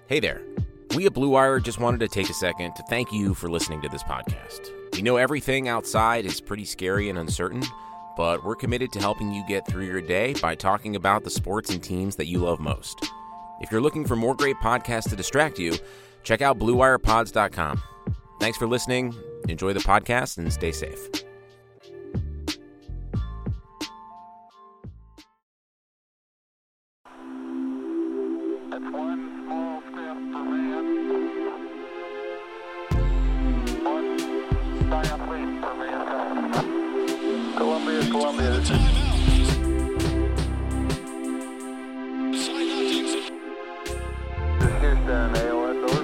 Hey there. We at Blue Wire just wanted to take a second to thank you for listening to this podcast. We know everything outside is pretty scary and uncertain, but we're committed to helping you get through your day by talking about the sports and teams that you love most. If you're looking for more great podcasts to distract you, check out BlueWirePods.com. Thanks for listening. Enjoy the podcast and stay safe. Columbia. This is Houston, AOS over.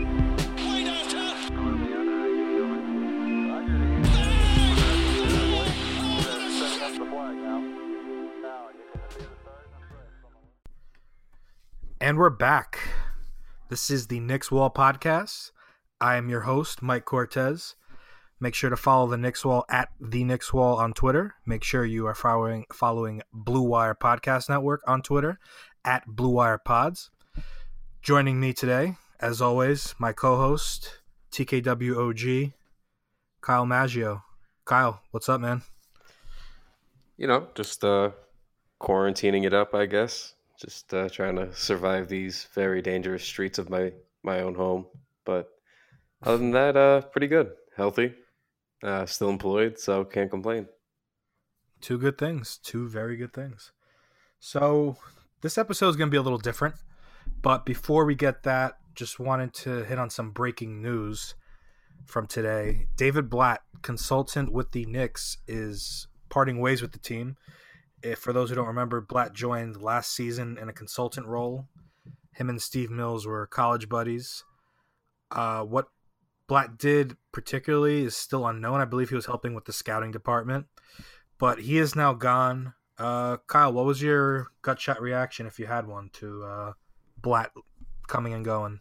And we're back. This is the Knicks Wall Podcast. I am your host, Mike Cortez. Make sure to follow the Knicks Wall at the Knicks Wall on Twitter. Make sure you are following Blue Wire Podcast Network on Twitter at Blue Wire Pods. Joining me today, as always, my co-host, TKWOG, Kyle Maggio. Kyle, what's up, man? You know, just quarantining it up, I guess. Just trying to survive these very dangerous streets of my own home. But other than that, pretty good. Healthy. Still employed, so can't complain. Two good things. Two very good things. So this episode is going to be a little different. But before we get that, just wanted to hit on some breaking news from today. David Blatt, consultant with the Knicks, is parting ways with the team. For those who don't remember, Blatt joined last season in a consultant role. Him and Steve Mills were college buddies. What Blatt did particularly is still unknown. I believe he was helping with the scouting department, but he is now gone. Kyle, what was your gut shot reaction, if you had one, to Blatt coming and going?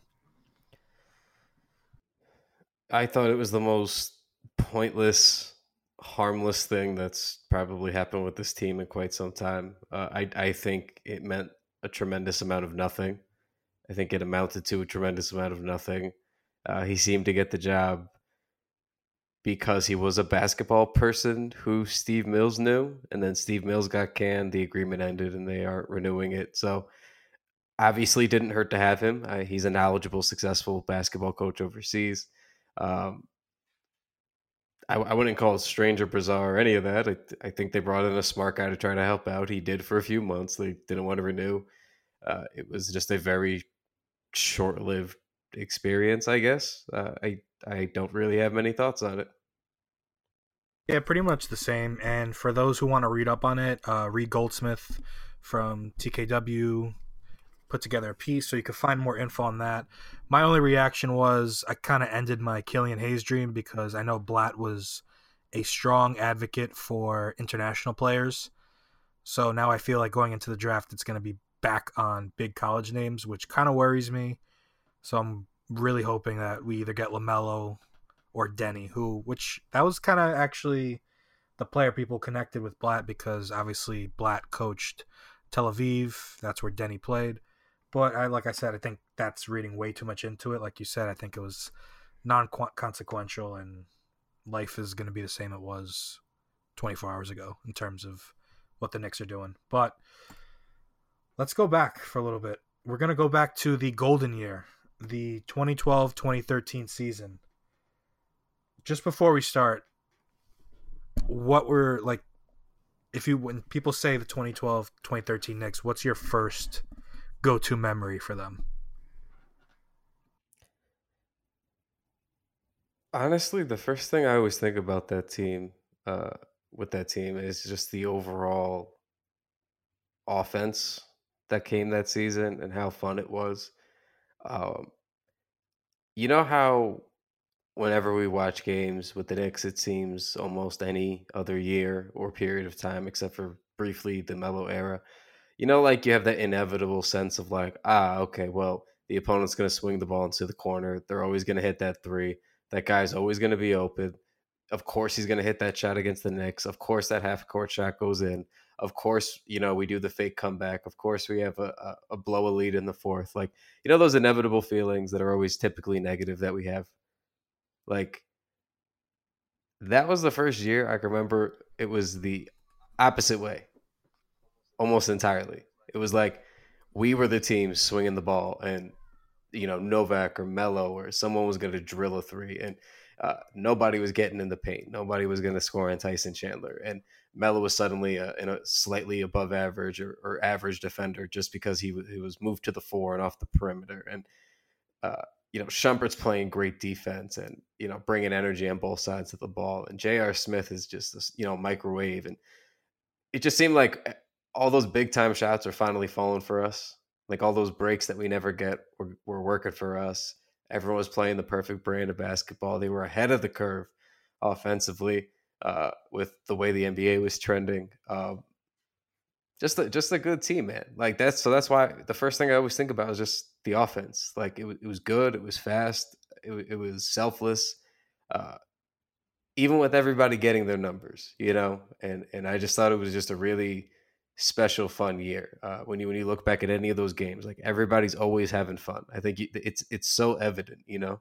I thought it was the most pointless, harmless thing that's probably happened with this team in quite some time. I think it meant a tremendous amount of nothing. I think it amounted to a tremendous amount of nothing. He seemed to get the job because he was a basketball person who Steve Mills knew, and then Steve Mills got canned, the agreement ended, and they aren't renewing it. So obviously didn't hurt to have him. He's a knowledgeable, successful basketball coach overseas. I wouldn't call it strange or bizarre or any of that. I think they brought in a smart guy to try to help out. He did for a few months. They didn't want to renew. It was just a very short-lived experience, I guess. I don't really have many thoughts on it. Yeah, pretty much the same. And for those who want to read up on it, Reed Goldsmith from TKW put together a piece, so you can find more info on that. My only reaction was I kind of ended my Killian Hayes dream because I know Blatt was a strong advocate for international players. So now I feel like going into the draft, it's going to be back on big college names, which kind of worries me. So I'm really hoping that we either get LaMelo or Denny, which that was kind of actually the player people connected with Blatt because obviously Blatt coached Tel Aviv. That's where Denny played. But like I said, I think that's reading way too much into it. Like you said, I think it was non-consequential and life is going to be the same it was 24 hours ago in terms of what the Knicks are doing. But let's go back for a little bit. We're going to go back to the golden year, the 2012-2013 season. Just before we start, what were like, when people say the 2012-2013 Knicks, what's your first go-to memory for them? Honestly, the first thing I always think about that team, is just the overall offense that came that season and how fun it was. You know how whenever we watch games with the Knicks, it seems almost any other year or period of time, except for briefly the Melo era, you know, like you have that inevitable sense of like, okay, well, the opponent's going to swing the ball into the corner. They're always going to hit that three. That guy's always going to be open. Of course, he's going to hit that shot against the Knicks. Of course, that half-court shot goes in. Of course, we do the fake comeback. Of course, we have a blow a lead in the fourth. Like, those inevitable feelings that are always typically negative that we have. Like, that was the first year I can remember it was the opposite way, almost entirely. It was like we were the team swinging the ball, and Novak or Melo or someone was going to drill a three, and nobody was getting in the paint. Nobody was going to score on Tyson Chandler, and Melo was suddenly in a slightly above average or average defender just because he was moved to the four and off the perimeter, and Shumpert's playing great defense and bringing energy on both sides of the ball, and J.R. Smith is just this microwave, and it just seemed like all those big time shots are finally falling for us. Like all those breaks that we never get were working for us. Everyone was playing the perfect brand of basketball. They were ahead of the curve offensively with the way the NBA was trending. Just a good team, man. Like that's why the first thing I always think about is just the offense. Like it was good. It was fast. It was selfless. Even with everybody getting their numbers, and I just thought it was just a really special, fun year. When you look back at any of those games, like everybody's always having fun. I think it's so evident,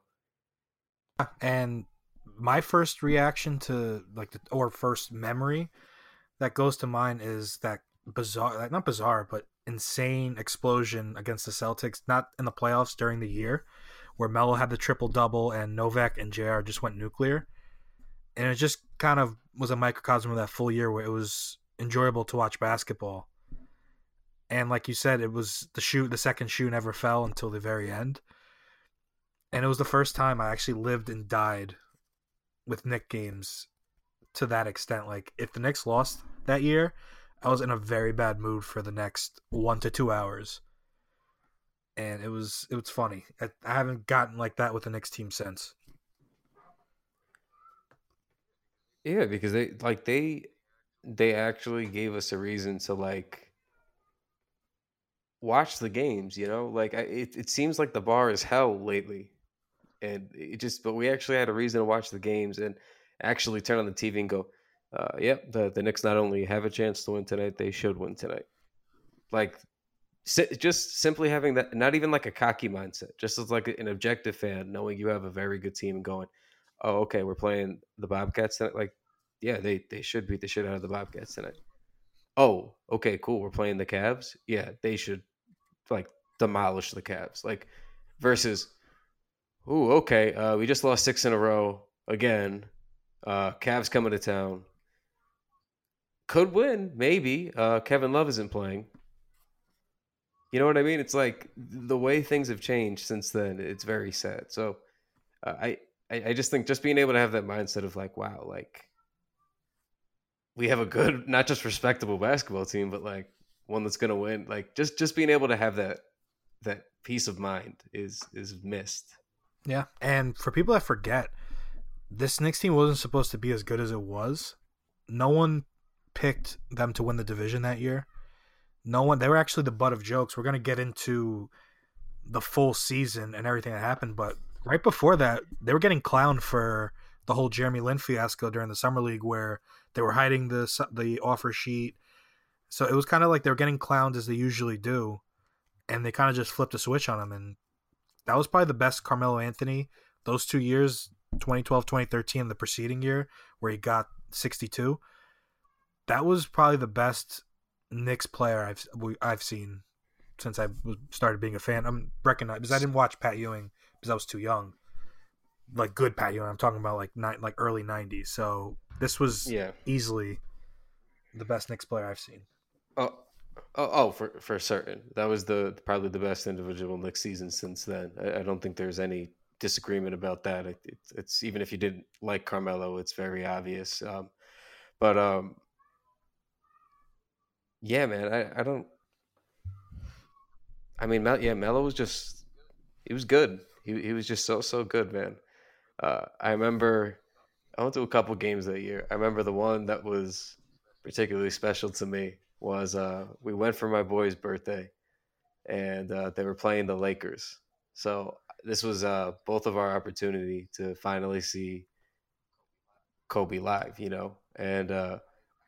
And my first reaction to or first memory that goes to mind is that bizarre, not bizarre, but insane explosion against the Celtics, not in the playoffs, during the year, where Melo had the triple double and Novak and JR just went nuclear. And it just kind of was a microcosm of that full year where it was enjoyable to watch basketball. And like you said, it was the second shoe never fell until the very end. And it was the first time I actually lived and died with Knicks games to that extent. Like if the Knicks lost that year, I was in a very bad mood for the next 1 to 2 hours. And it was funny. I haven't gotten like that with the Knicks team since. Yeah, because they actually gave us a reason to watch the games, it seems like the bar is hell lately, and but we actually had a reason to watch the games and actually turn on the TV and go, yep, the Knicks not only have a chance to win tonight, they should win tonight. Like just simply having that, not even like a cocky mindset, just as like an objective fan, knowing you have a very good team and going, oh, okay, we're playing the Bobcats tonight. Like, yeah, they should beat the shit out of the Bobcats tonight. Oh, okay, cool. We're playing the Cavs. Yeah, they should demolish the Cavs. Versus, ooh, okay, we just lost 6 in a row again. Cavs coming to town. Could win, maybe. Kevin Love isn't playing. You know what I mean? It's like the way things have changed since then. It's very sad. So I just think just being able to have that mindset of wow, we have a good, not just respectable basketball team, but one that's going to win. Just being able to have that peace of mind is missed. Yeah. And for people that forget, this Knicks team wasn't supposed to be as good as it was. No one picked them to win the division that year. No one. They were actually the butt of jokes. We're going to get into the full season and everything that happened, but right before that, they were getting clowned for the whole Jeremy Lin fiasco during the summer league, where they were hiding the offer sheet. So it was kind of like they were getting clowned as they usually do, and they kind of just flipped a switch on them. And that was probably the best Carmelo Anthony those 2 years, 2012, 2013, the preceding year, where he got 62. That was probably the best Knicks player I've seen since I started being a fan. I'm recognized because I didn't watch Pat Ewing because I was too young. Good Pat Ewing, I'm talking about early 90s. So this was easily the best Knicks player I've seen. For certain. That was probably the best individual Knicks season since then. I don't think there's any disagreement about that. It's even if you didn't like Carmelo, it's very obvious. Yeah, man, I don't. I mean, Melo was just, he was good. He was just so good, man. I remember I went to a couple games that year. I remember the one that was particularly special to me was we went for my boy's birthday, and they were playing the Lakers. So this was both of our opportunity to finally see Kobe live, and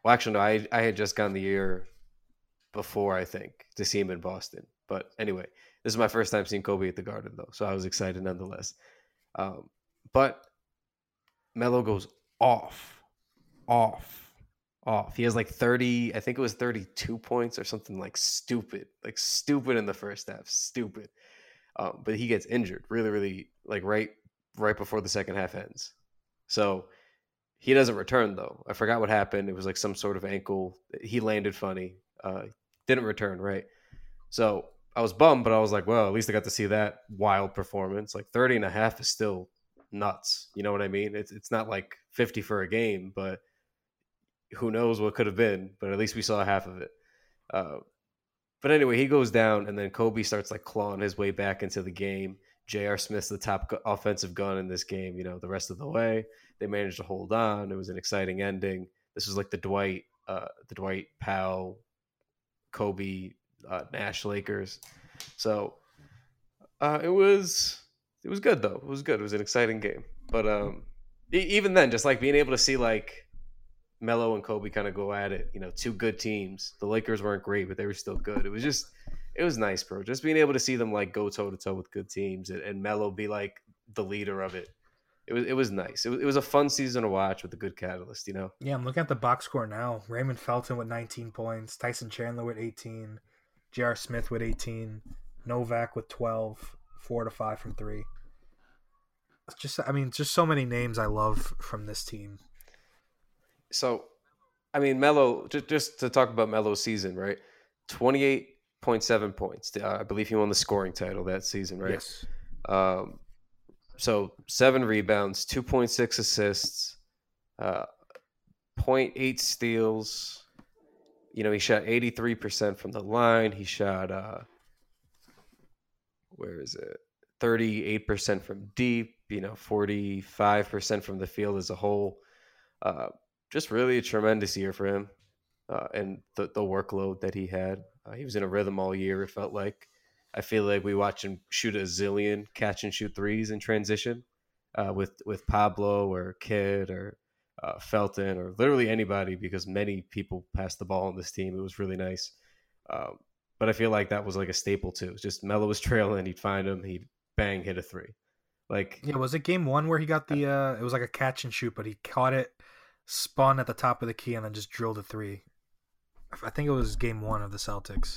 Well, actually, no, I had just gone the year before, I think, to see him in Boston. But anyway, this is my first time seeing Kobe at the Garden, though, so I was excited nonetheless. But Melo goes off, off. He has like 30, I think it was 32 points or something like stupid in the first half, stupid. But he gets injured really, really like right before the second half ends. So he doesn't return though. I forgot what happened. It was like some sort of ankle. He landed funny. Didn't return, right? So I was bummed, but I was like, well, at least I got to see that wild performance. Like 30 and a half is still nuts. You know what I mean? It's not like 50 for a game, but who knows what could have been. But at least we saw half of it. But anyway, he goes down, and then Kobe starts like clawing his way back into the game. J.R. Smith's the top offensive gun in this game, the rest of the way. They managed to hold on. It was an exciting ending. This was like the Dwight Powell, Kobe, Nash Lakers. So it was good though. It was good. It was an exciting game. But even then, just like being able to see like Melo and Kobe kind of go at it, two good teams. The Lakers weren't great, but they were still good. It was nice, bro. Just being able to see them like go toe to toe with good teams and Melo be like the leader of it. It was nice. It was a fun season to watch with a good catalyst, Yeah, I'm looking at the box score now. Raymond Felton with 19 points, Tyson Chandler with 18, J.R. Smith with 18, Novak with 12, 4 to 5 from 3. It's just so many names I love from this team. So, Melo, just to talk about Melo's season, right? 28.7 points. I believe he won the scoring title that season, right? Yes. So 7 rebounds, 2.6 assists, 0.8 steals. He shot 83% from the line. He shot 38% from deep, 45% from the field as a whole. Just really a tremendous year for him. And the workload that he had. He was in a rhythm all year, it felt like. I feel like we watched him shoot a zillion catch and shoot threes in transition with Pablo or Kidd or Felton or literally anybody, because many people passed the ball on this team. It was really nice. But I feel like that was like a staple too. It's just Melo was trailing, he'd find him, he'd bang, hit a three. Was it game 1 where he got the it was like a catch and shoot, but he caught it, spun at the top of the key, and then just drilled a 3. I think it was game 1 of the Celtics.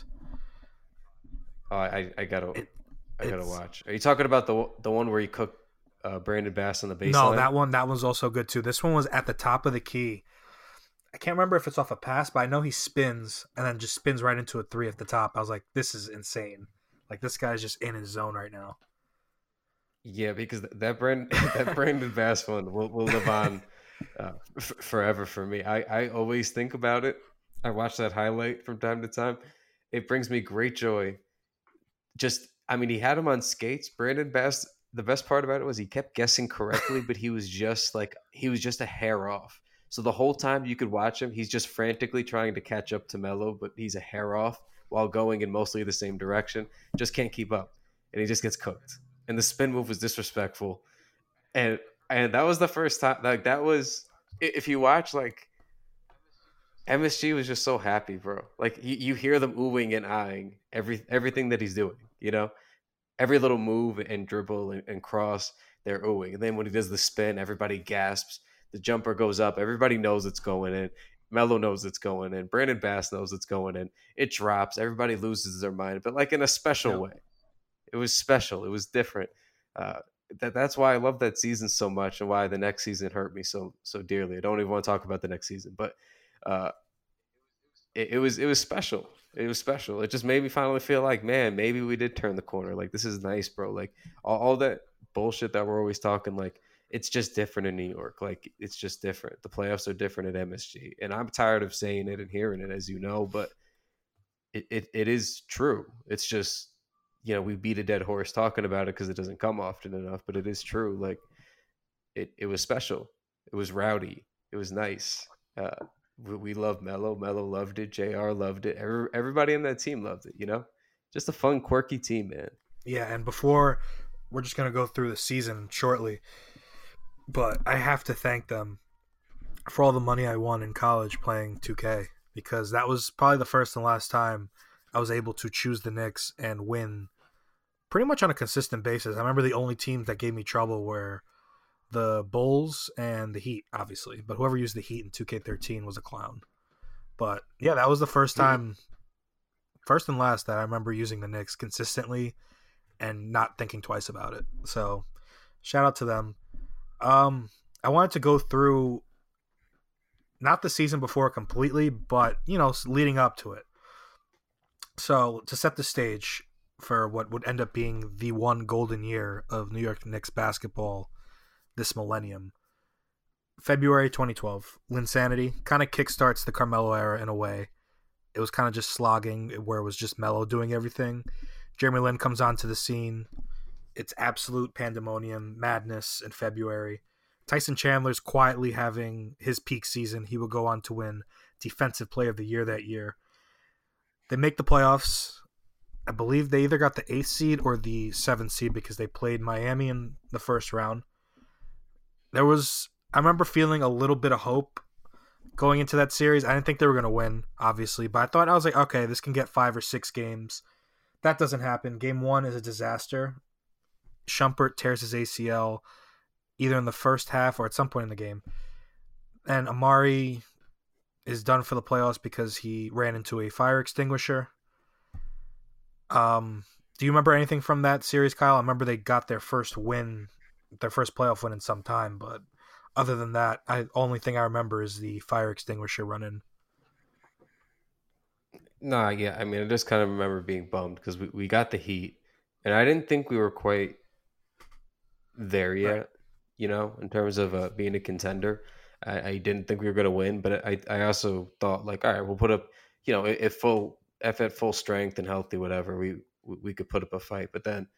Oh, I gotta watch. Are you talking about the one where he cooked Brandon Bass on the baseline? No, that one's also good too. This one was at the top of the key. I can't remember if it's off a pass, but I know he spins and then just spins right into a 3 at the top. I was like, this is insane. Like, this guy's just in his zone right now. Yeah, because that Brandon Bass one will live on forever for me. I always think about it. I watch that highlight from time to time. It brings me great joy. He had him on skates. Brandon Bass, the best part about it was he kept guessing correctly, but he was just a hair off. So the whole time you could watch him, he's just frantically trying to catch up to Melo, but he's a hair off while going in mostly the same direction. Just can't keep up. And he just gets cooked. And the spin move was disrespectful. And that was the first time, like, that was, if you watch, like, MSG was just so happy, bro. Like, you hear them oohing and eyeing everything that he's doing, Every little move and dribble and cross, they're oohing. And then when he does the spin, everybody gasps. The jumper goes up. Everybody knows it's going in. Melo knows it's going in. Brandon Bass knows it's going in. It drops. Everybody loses their mind, but like in a special way. It was special. It was different. That's why I love that season so much, and why the next season hurt me so dearly. I don't even want to talk about the next season, but it was special. It was special. It just made me finally feel like, man, maybe we did turn the corner. Like, this is nice, bro. Like, all that bullshit that we're always talking, like, it's just different in New York. Like, it's just different. The playoffs are different at MSG, and I'm tired of saying it and hearing it, as you know, but it is true. It's just, we beat a dead horse talking about it because it doesn't come often enough, but it is true. Like, it was special. It was rowdy. It was nice. We love Melo. Melo loved it. JR loved it. Everybody on that team loved it, Just a fun, quirky team, man. Yeah, and before, we're just going to go through the season shortly, but I have to thank them. for all the money I won in college playing 2K, because that was probably the first and last time I was able to choose the Knicks and win pretty much on a consistent basis. I remember the only teams that gave me trouble were the Bulls and the Heat, obviously, but whoever used the Heat in 2K13 was a clown. But yeah, that was the first time, first and last, that I remember using the Knicks consistently and not thinking twice about it. So shout out to them. I wanted to go through not the season before completely, but leading up to it. So to set the stage for what would end up being the one golden year of New York Knicks basketball this millennium, February 2012, Linsanity kind of kickstarts the Carmelo era in a way. It was kind of just slogging, where it was just Melo doing everything. Jeremy Lin comes onto the scene. It's absolute pandemonium, madness in February. Tyson Chandler's quietly having his peak season. He will go on to win Defensive Player of the Year that year. They make the playoffs. I believe they either got the 8th seed or the 7th seed because they played Miami in the first round. I remember feeling a little bit of hope going into that series. I didn't think they were going to win, obviously, but I was like, okay, this can get 5 or 6 games. That doesn't happen. Game 1 is a disaster. Shumpert tears his ACL either in the first half or at some point in the game. And Amari is done for the playoffs because he ran into a fire extinguisher. Do you remember anything from that series, Kyle? I remember they got their first playoff win in some time, but other than that, only thing I remember is the fire extinguisher run-in. Nah, yeah. I mean, I just kind of remember being bummed because we got the Heat, and I didn't think we were quite there yet, right, in terms of being a contender. I didn't think we were going to win, but I also thought, like, all right, we'll put up, if at full strength and healthy, whatever, we could put up a fight. But then,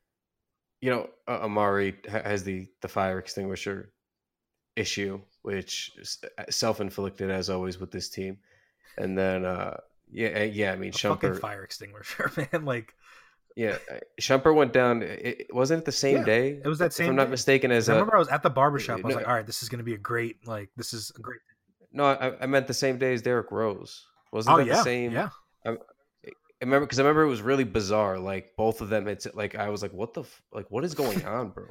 Amari has the fire extinguisher issue, which is self-inflicted as always with this team. And then, I mean, Shumpert, fire extinguisher, man, like. Yeah, Shumpert went down. Wasn't it the same day? It was that same. If I'm not mistaken. I remember I was at the barbershop. I was like, "All right, this is going to be a great." No, I meant the same day as Derrick Rose. Wasn't that the same? Yeah. I remember it was really bizarre. Like both of them, it's like I was like, "What what is going on, bro?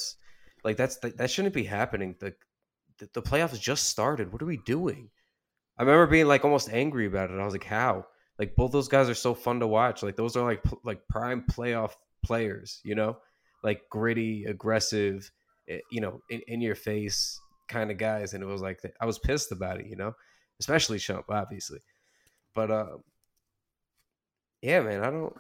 That shouldn't be happening. The playoffs just started. What are we doing?" I remember being like almost angry about it. I was like, "How?" Like both those guys are so fun to watch. Like those are like prime playoff players, like gritty, aggressive, in your face kind of guys. And it was like I was pissed about it, especially Shump, obviously. But yeah, man, I was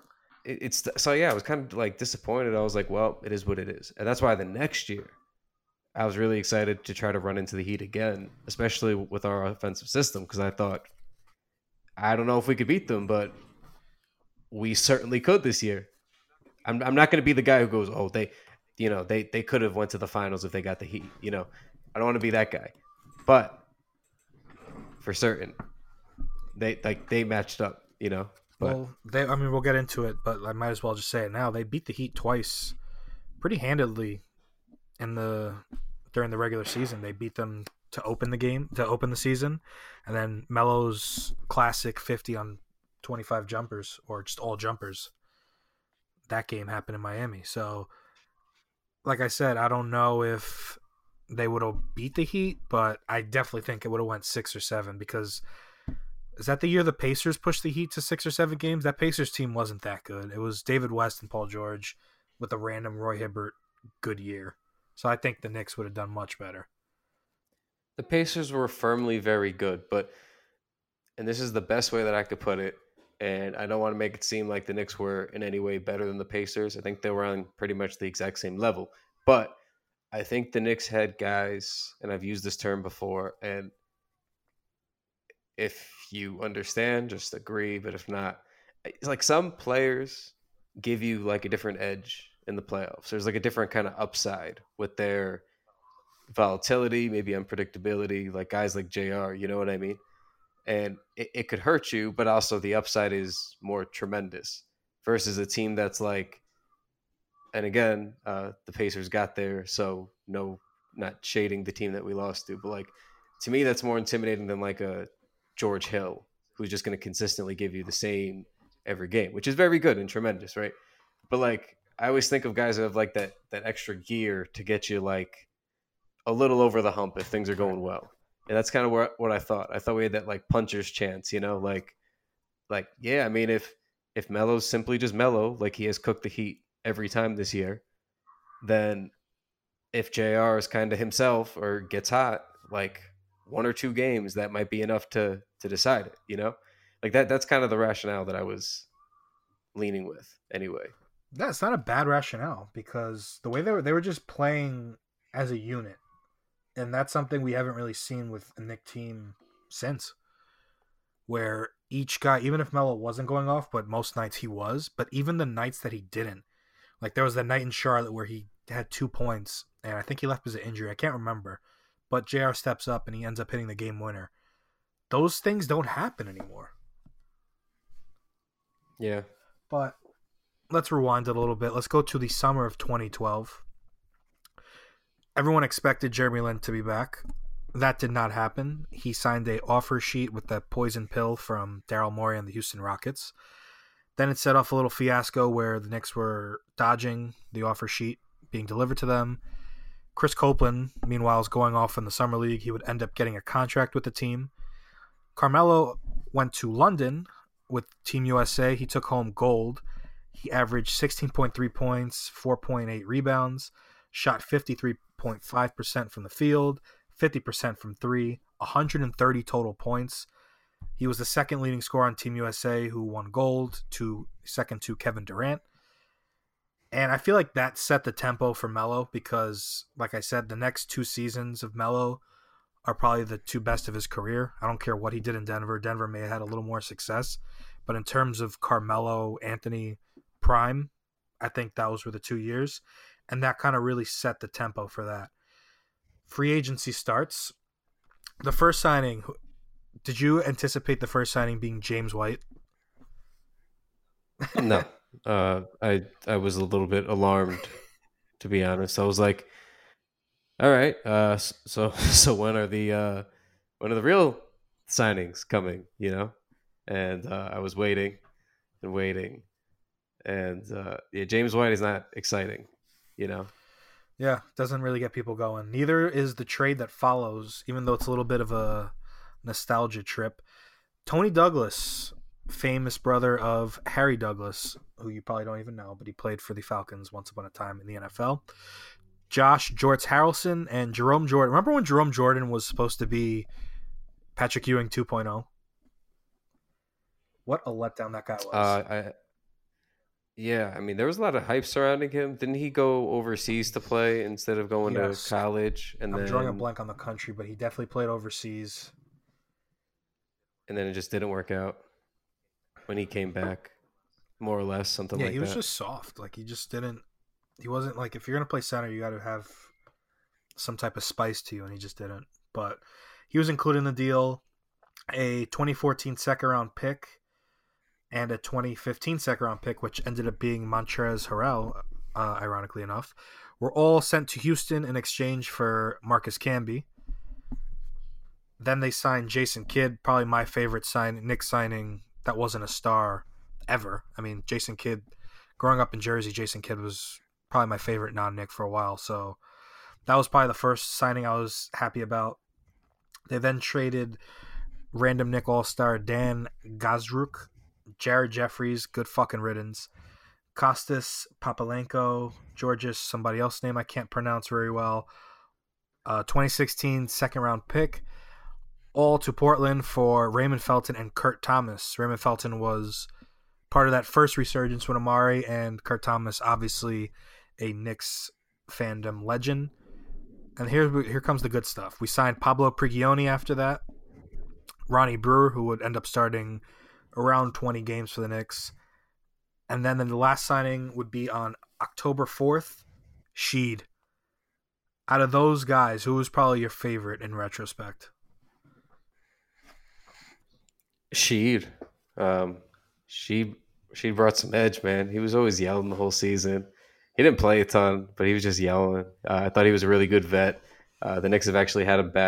kind of like disappointed. I was like, well, it is what it is, and that's why the next year I was really excited to try to run into the Heat again, especially with our offensive system, because I thought, I don't know if we could beat them, but we certainly could this year. I'm not going to be the guy who goes, oh, they could have went to the finals if they got the Heat. I don't want to be that guy, but for certain, they matched up. But, well, we'll get into it, but I might as well just say it now. They beat the Heat twice, pretty handedly, during the regular season. They beat them to open the season, and then Melo's classic 50 on 25 jumpers, or just all jumpers. That game happened in Miami. So, like I said, I don't know if they would have beat the Heat, but I definitely think it would have went 6 or 7, because is that the year the Pacers pushed the Heat to 6 or 7 games? That Pacers team wasn't that good. It was David West and Paul George with a random Roy Hibbert good year. So I think the Knicks would have done much better. The Pacers were firmly very good, and this is the best way that I could put it, and I don't want to make it seem like the Knicks were in any way better than the Pacers. I think they were on pretty much the exact same level. But I think the Knicks had guys, and I've used this term before, and if you understand, just agree, but if not, it's like some players give you like a different edge in the playoffs. There's like a different kind of upside with their volatility, maybe unpredictability, like guys like JR, you know what I mean? And it could hurt you, but also the upside is more tremendous versus a team that's like, and again, the Pacers got there, so no, not shading the team that we lost to, but like to me, that's more intimidating than like a George Hill, who's just going to consistently give you the same every game, which is very good and tremendous, right? But like, I always think of guys who have like that extra gear to get you like a little over the hump if things are going well. And that's kind of what I thought. I thought we had that like puncher's chance, like yeah. I mean, if Melo's simply just Melo, like he has cooked the Heat every time this year, then if JR is kind of himself or gets hot, like one or two games, that might be enough to decide it. Like that's kind of the rationale that I was leaning with anyway. That's not a bad rationale because the way they were just playing as a unit, and that's something we haven't really seen with a Knick team since, where each guy, even if Melo wasn't going off, but most nights he was, but even the nights that he didn't, like there was the night in Charlotte where he had 2 points, and I think he left because of injury. I can't remember, but JR steps up and he ends up hitting the game winner. Those things don't happen anymore. Yeah. But let's rewind it a little bit. Let's go to the summer of 2012. Everyone expected Jeremy Lin to be back. That did not happen. He signed a offer sheet with that poison pill from Daryl Morey and the Houston Rockets. Then it set off a little fiasco where the Knicks were dodging the offer sheet being delivered to them. Chris Copeland, meanwhile, is going off in the Summer League. He would end up getting a contract with the team. Carmelo went to London with Team USA. He took home gold. He averaged 16.3 points, 4.8 rebounds, shot 53.5% from the field, 50% from three, 130 total points. He was the second leading scorer on Team USA who won gold, second to Kevin Durant. And I feel like that set the tempo for Melo because, like I said, the next 2 seasons of Melo are probably the 2 best of his career. I don't care what he did in Denver. Denver may have had a little more success. But in terms of Carmelo, Anthony, prime, I think those were the 2 years. And that kind of really set the tempo for that. Free agency starts. The first signing, did you anticipate the first signing being James White? No. I was a little bit alarmed, to be honest. I was like, all right, so when are the real signings coming, And I was waiting and waiting. And yeah, James White is not exciting, Yeah, doesn't really get people going. Neither is the trade that follows, even though it's a little bit of a nostalgia trip. Tony Douglas, famous brother of Harry Douglas, who you probably don't even know, but he played for the Falcons once upon a time in the NFL. Josh Jorts Harrelson and Jerome Jordan. Remember when Jerome Jordan was supposed to be Patrick Ewing 2.0? What a letdown that guy was. Yeah, I mean, there was a lot of hype surrounding him. Didn't he go overseas to play instead of going to college? And I'm drawing a blank on the country, but he definitely played overseas. And then it just didn't work out when he came back, more or less, something like that. Yeah, he was just soft. Like, he wasn't like, if you're going to play center, you got to have some type of spice to you, and he just didn't. But he was included in the deal, a 2014 second-round pick, and a 2015 second-round pick, which ended up being Montrezl Harrell, ironically enough, were all sent to Houston in exchange for Marcus Camby. Then they signed Jason Kidd, probably my favorite Knicks signing that wasn't a star ever. I mean, Jason Kidd, growing up in Jersey, Jason Kidd was probably my favorite non-Knick for a while. So that was probably the first signing I was happy about. They then traded random Knick All-Star Dan Gazruk, Jared Jeffries, good fucking riddance, Kostas Papalenko, Georges, somebody else's name I can't pronounce very well, 2016 second-round pick, all to Portland for Raymond Felton and Kurt Thomas. Raymond Felton was part of that first resurgence with Amari, and Kurt Thomas, obviously a Knicks fandom legend. And here comes the good stuff. We signed Pablo Prigioni after that, Ronnie Brewer, who would end up starting around 20 games for the Knicks. And then the last signing would be on October 4th, Sheed. Out of those guys, who was probably your favorite in retrospect? Sheed. Sheed brought some edge, man. He was always yelling the whole season. He didn't play a ton, but he was just yelling. I thought he was a really good vet. The Knicks have actually had him back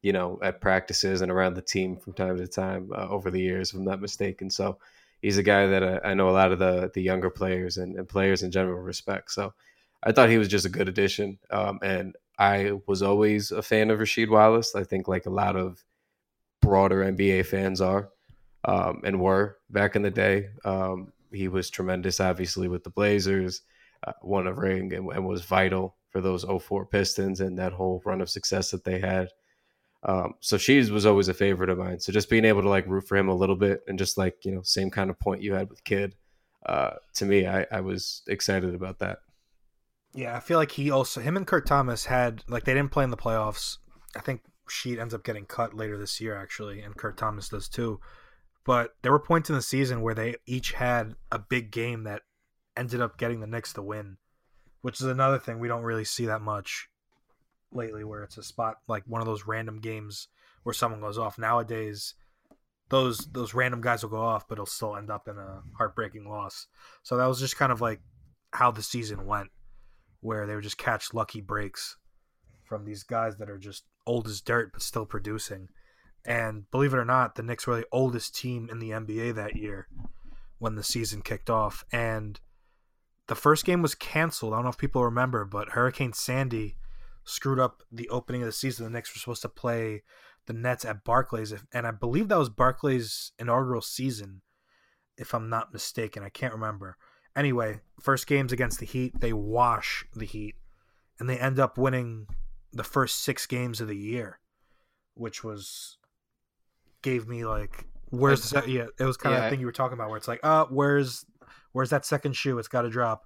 at practices and around the team from time to time over the years, if I'm not mistaken. So he's a guy that I know a lot of the younger players and players in general respect. So I thought he was just a good addition. And I was always a fan of Rasheed Wallace. I think like a lot of broader NBA fans are and were back in the day. He was tremendous, obviously, with the Blazers, won a ring and was vital for those '04 Pistons and that whole run of success that they had. So Shees was always a favorite of mine. So just being able to like root for him a little bit and just like, same kind of point you had with Kidd, to me, I was excited about that. Yeah, I feel like him and Kurt Thomas had, like, they didn't play in the playoffs. I think Sheed ends up getting cut later this year, actually, and Kurt Thomas does too. But there were points in the season where they each had a big game that ended up getting the Knicks the win, which is another thing we don't really see that much lately, where it's a spot like one of those random games where someone goes off. Nowadays, those random guys will go off, but it'll still end up in a heartbreaking loss. So that was just kind of like how the season went, where they would just catch lucky breaks from these guys that are just old as dirt but still producing. And believe it or not, the Knicks were the oldest team in the NBA that year when the season kicked off. And the first game was canceled. I don't know if people remember, but Hurricane Sandy screwed up the opening of the season. The Knicks were supposed to play the Nets at Barclays, and I believe that was Barclays' inaugural season, if I'm not mistaken. I can't remember. Anyway, first game's against the Heat. They wash the Heat, and they end up winning the first 6 games of the year, which gave me like, where's the yeah? It was kind of the thing you were talking about, where it's like, where's that second shoe? It's got to drop.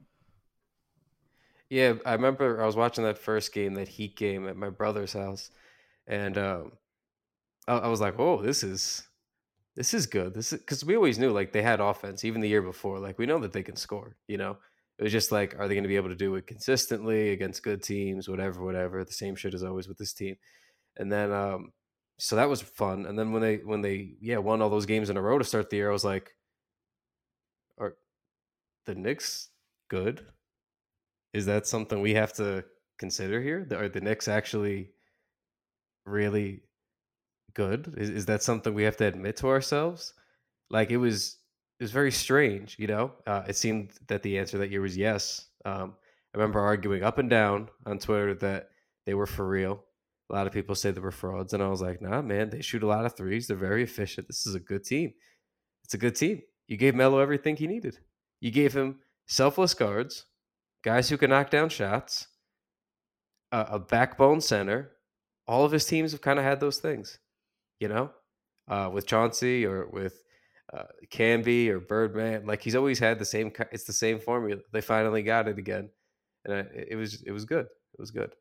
Yeah, I remember I was watching that first game, that Heat game, at my brother's house, and I was like, "Oh, this is good." This is because we always knew like they had offense even the year before. Like we know that they can score. It was just like, are they going to be able to do it consistently against good teams? Whatever. The same shit as always with this team. And then so that was fun. And then when they won all those games in a row to start the year, I was like, are the Knicks good? Is that something we have to consider here? Are the Knicks actually really good? Is that something we have to admit to ourselves? Like it was very strange, It seemed that the answer that year was yes. I remember arguing up and down on Twitter that they were for real. A lot of people say they were frauds, and I was like, nah, man, they shoot a lot of threes. They're very efficient. This is a good team. It's a good team. You gave Melo everything he needed. You gave him selfless guards, guys who can knock down shots, a backbone center. All of his teams have kind of had those things, with Chauncey or with Camby or Birdman. Like he's always had it's the same formula. They finally got it again. And it was good. It was good.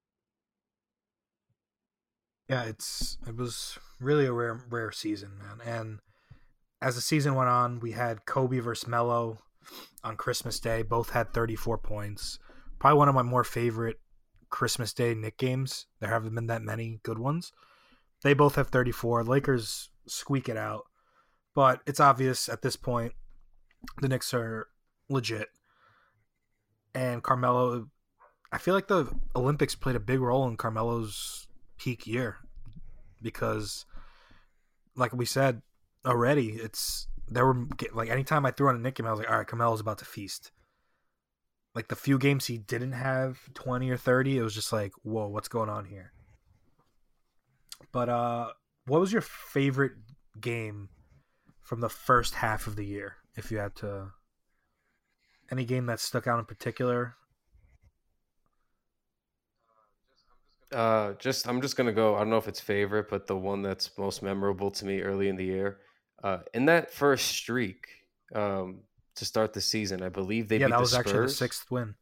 Yeah, it was really a rare season, man. And as the season went on, we had Kobe versus Melo on Christmas Day. Both had 34 points. Probably one of my more favorite Christmas Day Knick games. There haven't been that many good ones. They both have 34. Lakers squeak it out. But it's obvious at this point the Knicks are legit. And Carmelo, I feel like the Olympics played a big role in Carmelo's peak year, because like we said already, anytime I threw on a Knick game, I was like, all right, Carmelo's about to feast. Like the few games he didn't have 20 or 30, it was just like, whoa, what's going on here? But what was your favorite game from the first half of the year, if you had to? Any game that stuck out in particular? I'm just gonna go. I don't know if it's favorite, but the one that's most memorable to me early in the year, in that first streak, to start the season, I believe they beat the Spurs. That was actually the 6th win.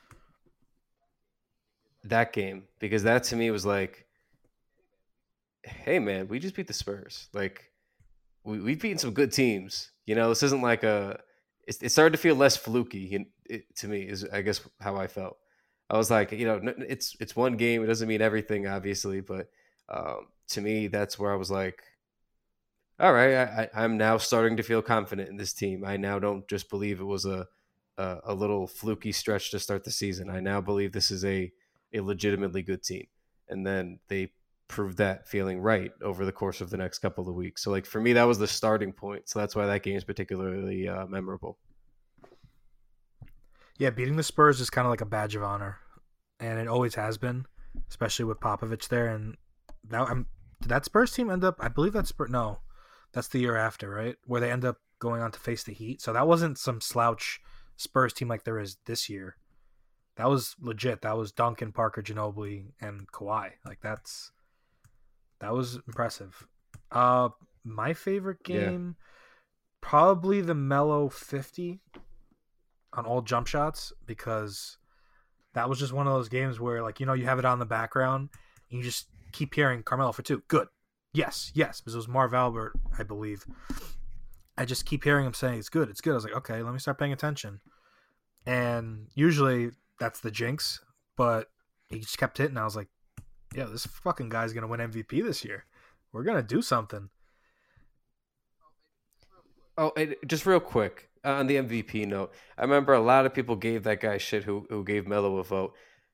That game, because that to me was like, hey man, we just beat the Spurs. Like we've beaten some good teams. This isn't like it started to feel less fluky to me, is I guess how I felt. I was like, it's one game. It doesn't mean everything, obviously, but to me, that's where I was like, all right, I'm now starting to feel confident in this team. I now don't just believe it was a little fluky stretch to start the season. I now believe this is a legitimately good team. And then they proved that feeling right over the course of the next couple of weeks. So like for me, that was the starting point. So that's why that game is particularly memorable. Yeah, beating the Spurs is kind of like a badge of honor, and it always has been, especially with Popovich there. And did that Spurs team end up? I believe that's no, that's the year after, right? Where they end up going on to face the Heat. So that wasn't some slouch Spurs team like there is this year. That was legit. That was Duncan, Parker, Ginobili, and Kawhi. Like that was impressive. My favorite game, probably the Melo 50 on all jump shots, because that was just one of those games where, like, you have it on the background and you just keep hearing Carmelo for 2. Good. Yes. Because it was Marv Albert, I believe. I just keep hearing him saying it's good. I was like, okay, let me start paying attention. And usually that's the jinx, but he just kept hitting. I was like, yeah, this fucking guy's going to win MVP this year. We're going to do something. Oh, just real quick on the MVP note, I remember a lot of people gave that guy shit who gave Melo a vote.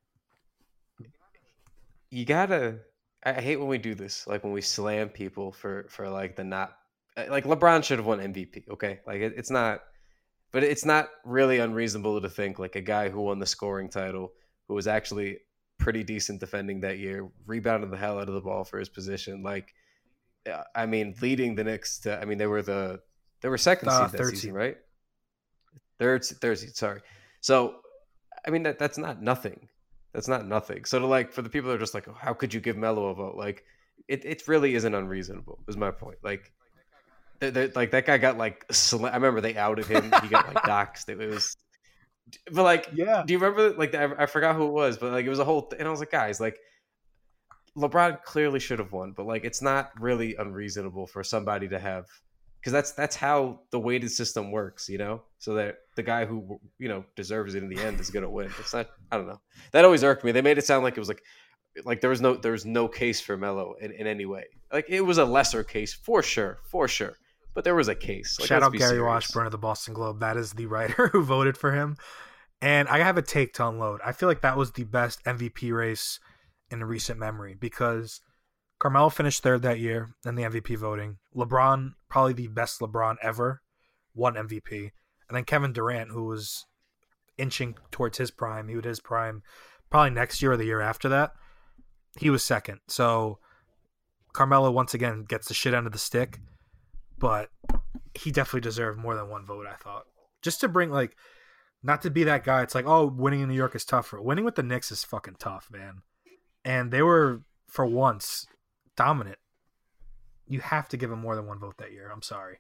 You gotta. I hate when we do this, like when we slam people for like the not, like LeBron should have won MVP. Okay, like it's not, but it's not really unreasonable to think like a guy who won the scoring title, who was actually pretty decent defending that year, rebounded the hell out of the ball for his position. Like, I mean, leading the Knicks to, I mean, they were second seed that season, seed. Right? Third seed, sorry. So, I mean, that's not nothing. That's not nothing. So to like, for the people that are just like, oh, how could you give Melo a vote? Like, it really isn't unreasonable, is my point. Like, like that guy got like, I remember they outed him. He got like doxxed. It was, but like, yeah. Do you remember, like, I forgot who it was, but like, it was a whole, and I was like, guys, like, LeBron clearly should have won, but like, it's not really unreasonable for somebody to have, because that's how the weighted system works, so that the guy who, deserves it in the end is going to win. It's not, I don't know. That always irked me. They made it sound like it was like there was no case for Melo in any way. Like, it was a lesser case for sure. But there was a case. Like, shout out Gary Washburn of the Boston Globe. That is the writer who voted for him. And I have a take to unload. I feel like that was the best MVP race in recent memory, because Carmelo finished third that year in the MVP voting. LeBron, probably the best LeBron ever, won MVP. And then Kevin Durant, who was inching towards his prime, he would his prime probably next year or the year after that, he was second. So Carmelo once again gets the shit end of the stick, but he definitely deserved more than one vote, I thought. Just to bring, like, not to be that guy. It's like, oh, winning in New York is tougher. Winning with the Knicks is fucking tough, man. And they were, for once, dominant. You have to give him more than one vote that year. I'm sorry.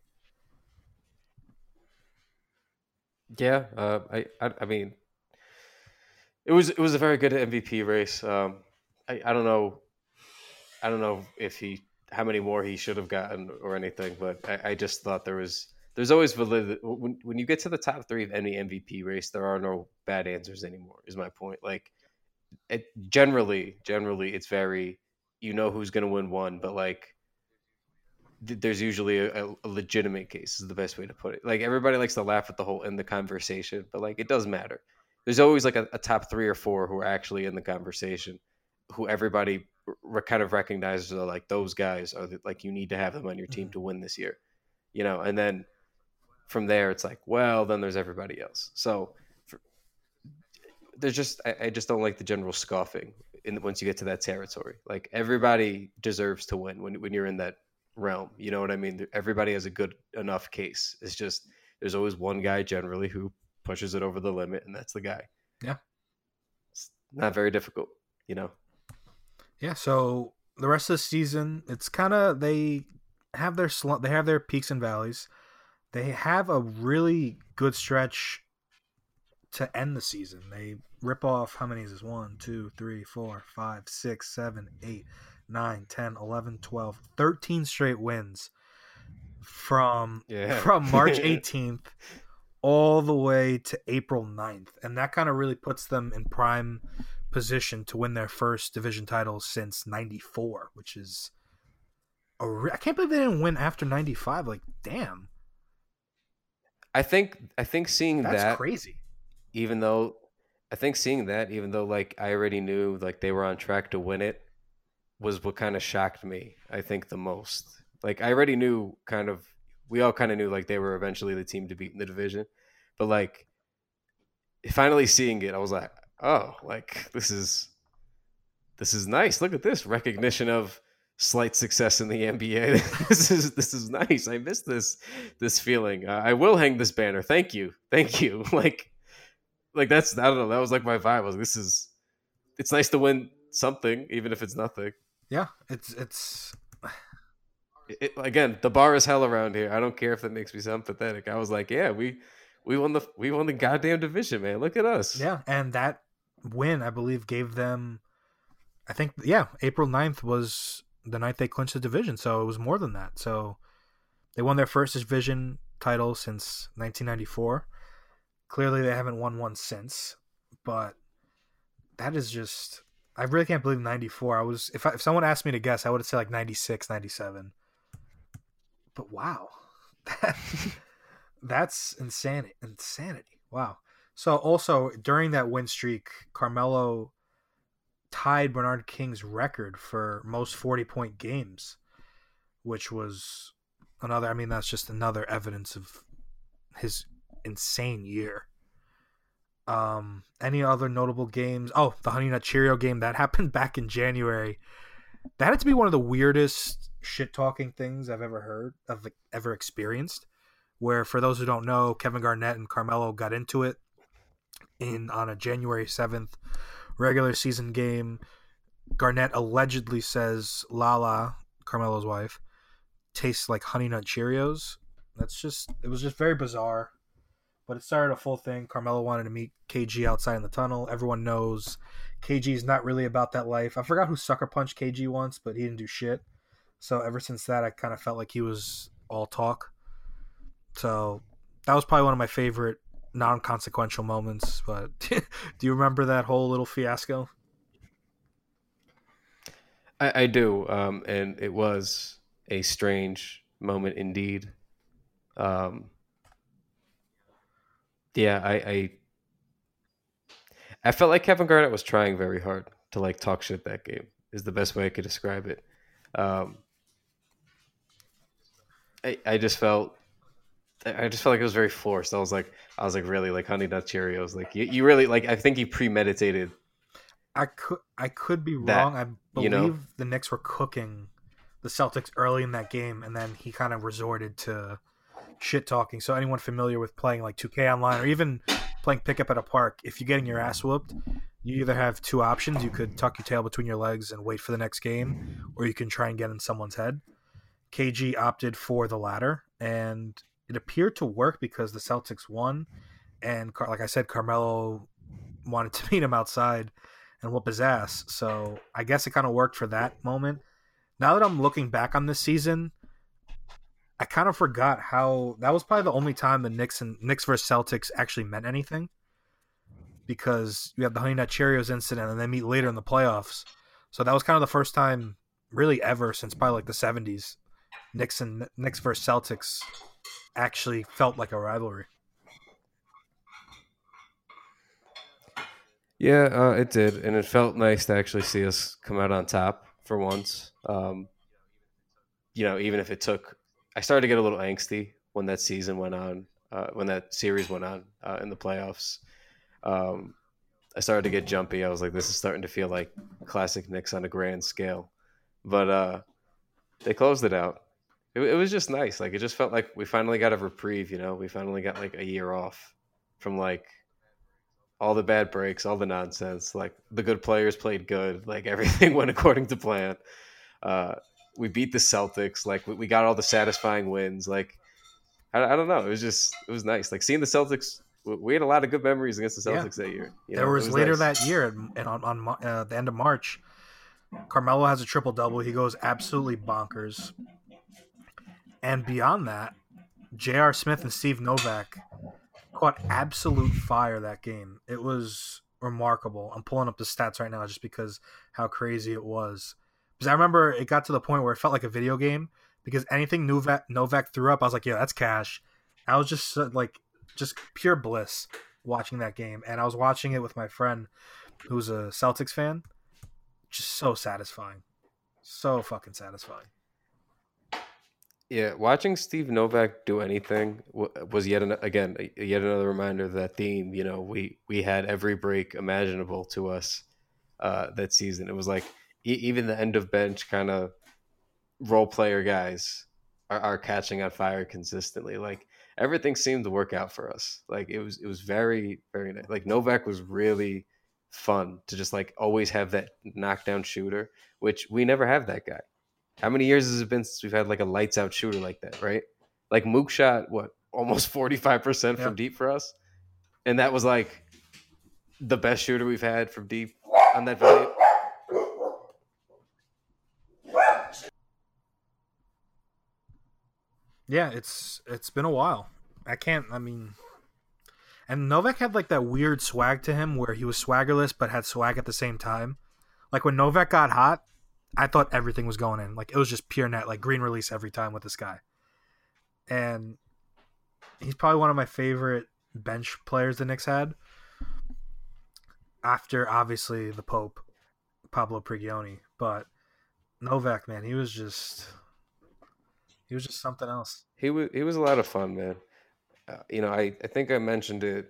Yeah, I mean, it was a very good MVP race. I don't know if how many more he should have gotten or anything, but I just thought there's always validity when you get to the top 3 of any MVP race. There are no bad answers anymore, is my point. Like, generally it's very, who's going to win one, but like, there's usually a legitimate case, is the best way to put it. Like, everybody likes to laugh at the whole in the conversation, but like, it does matter. There's always like a top 3 or 4 who are actually in the conversation, who everybody kind of recognizes are like, those guys are like, you need to have them on your team to win this year, and then from there it's like, well, then there's everybody else. So there's just, I just don't like the general scoffing once you get to that territory. Like, everybody deserves to win when you're in that realm. You know what I mean? Everybody has a good enough case. It's just, there's always one guy generally who pushes it over the limit, and that's the guy. Yeah. It's not very difficult, Yeah, so the rest of the season, it's kind of, they have their peaks and valleys. They have a really good stretch to end the season. They rip off, how many is this? 1, 2, 3, 4, 5, 6, 7, 8, 9, 10, 11, 12, 13 straight wins from March 18th all the way to April 9th. And that kind of really puts them in prime position to win their first division title since 94, which is I can't believe they didn't win after 95. Like, damn. I think seeing that's crazy. Even though like I already knew like they were on track to win it, was what kind of shocked me, I think, the most. Like, I already knew we all kind of knew like they were eventually the team to beat in the division. But like finally seeing it, I was like, oh, like this is nice. Look at this recognition of slight success in the NBA. this is nice. I miss this feeling. I will hang this banner. Thank you. like that's, I don't know. That was like my vibe. I was like, it's nice to win something, even if it's nothing. Yeah, it's again, the bar is hell around here. I don't care if that makes me sound pathetic. I was like, yeah, we won the goddamn division, man. Look at us. Yeah, and that win, I believe, gave them, I think, yeah, April 9th was the night they clinched the division, so it was more than that. So they won their first division title since 1994. Clearly, they haven't won one since, but that is just, I really can't believe 94. If someone asked me to guess, I would have said like 96, 97. But wow, that's insanity. Wow. So also during that win streak, Carmelo tied Bernard King's record for most 40-point games, which was another, I mean, that's just another evidence of his insane year. Any other notable games? Oh, the Honey Nut Cheerio game that happened back in January. That had to be one of the weirdest shit-talking things I've ever experienced. Where, for those who don't know, Kevin Garnett and Carmelo got into it on a January 7th regular season game. Garnett allegedly says Lala, Carmelo's wife, tastes like Honey Nut Cheerios. It was just very bizarre. But it started a full thing. Carmelo wanted to meet KG outside in the tunnel. Everyone knows KG's not really about that life. I forgot who sucker punched KG once, but he didn't do shit. So ever since that, I kind of felt like he was all talk. So that was probably one of my favorite non-consequential moments. But do you remember that whole little fiasco? I do, and it was a strange moment indeed. Yeah, I felt like Kevin Garnett was trying very hard to like talk shit that game. Is the best way I could describe it. I just felt like it was very forced. I was like really like Honey Nut Cheerios. Like you really like. I think he premeditated. I could be wrong. I believe the Knicks were cooking the Celtics early in that game, and then he kind of resorted to shit talking. So anyone familiar with playing like 2K online or even playing pickup at a park, if you're getting your ass whooped, you either have two options. You could tuck your tail between your legs and wait for the next game, or you can try and get in someone's head. KG opted for the latter, and it appeared to work because the Celtics won. And like I said, Carmelo wanted to meet him outside and whoop his ass. So I guess it kind of worked for that moment. Now that I'm looking back on this season, I kind of forgot how that was probably the only time the Knicks versus Celtics actually meant anything, because you have the Honey Nut Cheerios incident and they meet later in the playoffs. So that was kind of the first time really ever since probably like the 70s Knicks versus Celtics actually felt like a rivalry. Yeah, it did, and it felt nice to actually see us come out on top for once. Even if it took, I started to get a little angsty when that season went on, when that series went on in the playoffs. I started to get jumpy. I was like, this is starting to feel like classic Knicks on a grand scale. But they closed it out. It was just nice. Like, it just felt like we finally got a reprieve, We finally got like a year off from like all the bad breaks, all the nonsense. Like, the good players played good. Like, everything went according to plan. We beat the Celtics. Like, we got all the satisfying wins. Like, I don't know. It was nice. Like, seeing the Celtics, we had a lot of good memories against the Celtics that year. There was later nice. That year, and on the end of March, Carmelo has a triple-double. He goes absolutely bonkers. And beyond that, J.R. Smith and Steve Novak caught absolute fire that game. It was remarkable. I'm pulling up the stats right now just because how crazy it was. Because I remember it got to the point where it felt like a video game, because anything Novak threw up, I was like, yeah, that's cash. I was just pure bliss watching that game. And I was watching it with my friend who's a Celtics fan. Just so satisfying. So fucking satisfying. Yeah, watching Steve Novak do anything was yet yet another reminder of that theme. You know, we had every break imaginable to us that season. It was like even the end of bench kind of role player guys are catching on fire consistently. Like everything seemed to work out for us. Like it was very very nice. Like Novak was really fun to just like always have that knockdown shooter, which we never have that guy. How many years has it been since we've had like a lights out shooter like that, right? Like Mook shot what almost 45% from Yep. deep for us, and that was like the best shooter we've had from deep on that value. Yeah, it's been a while. I mean, and Novak had like that weird swag to him where he was swaggerless but had swag at the same time. Like when Novak got hot, I thought everything was going in. Like it was just pure net, like green release every time with this guy. And he's probably one of my favorite bench players the Knicks had. After obviously the Pope, Pablo Prigioni, but Novak, man, he was just something else. He was a lot of fun, man. I think I mentioned it.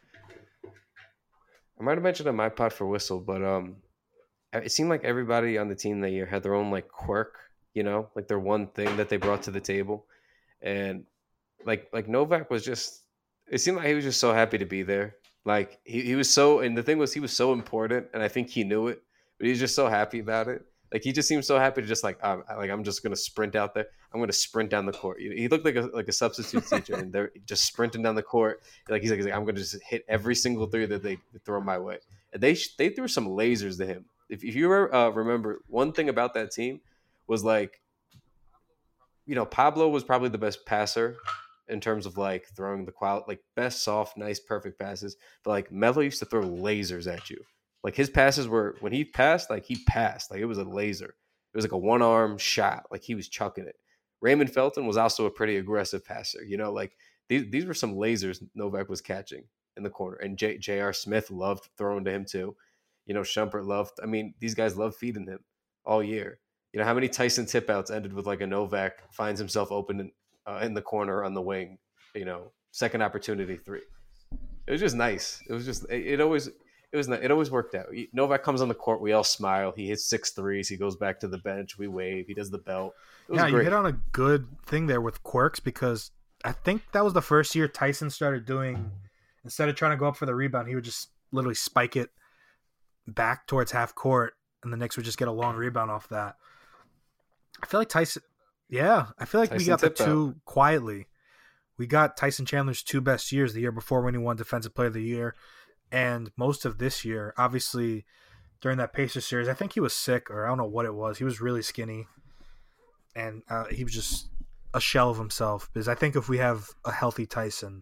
I might have mentioned it in my pot for whistle, but it seemed like everybody on the team that year had their own like quirk, like their one thing that they brought to the table, and like Novak was just. It seemed like he was just so happy to be there. Like he was so, and the thing was he was so important, and I think he knew it, but he was just so happy about it. Like he just seemed so happy to just I'm just gonna sprint out there. I'm gonna sprint down the court. He looked like a substitute teacher, and they're just sprinting down the court. He's like I'm gonna just hit every single three that they throw my way. And they threw some lasers to him. If you remember, one thing about that team was like, Pablo was probably the best passer in terms of like throwing the quality, like best soft, nice, perfect passes. But like Melo used to throw lasers at you. Like his passes were when he passed, like it was a laser. It was like a one arm shot, like he was chucking it. Raymond Felton was also a pretty aggressive passer. Like these were some lasers Novak was catching in the corner, and J.R. Smith loved throwing to him too. Shumpert loved. I mean, these guys love feeding him all year. How many Tyson tip outs ended with like a Novak finds himself open in the corner on the wing, second opportunity three. It was just nice. It was just it always worked out. Novak comes on the court, we all smile. He hits 6 threes. He goes back to the bench. We wave. He does the belt. It was Yeah, great. you hit on a good thing there with quirks because I think that was the first year Tyson started doing, instead of trying to go up for the rebound, he would just literally spike it back towards half court, and the Knicks would just get a long rebound off that. I feel like Tyson. Yeah, I feel like we got the two quietly. We got Tyson Chandler's 2 best years, the year before when he won Defensive Player of the Year, and most of this year. Obviously, during that Pacers series, I think he was sick, or I don't know what it was. He was really skinny, and he was just a shell of himself. Because I think if we have a healthy Tyson,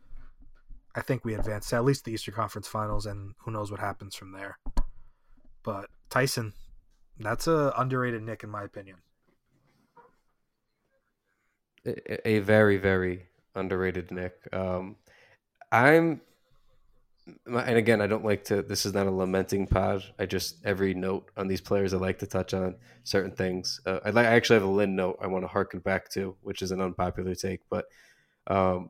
I think we advance to at least the Eastern Conference Finals, and who knows what happens from there. But Tyson, that's a underrated Knick in my opinion. A very, very underrated Knick. And again, I don't like to. This is not a lamenting pod. I just every note on these players, I like to touch on certain things. I actually have a Lynn note I want to harken back to, which is an unpopular take, but I'm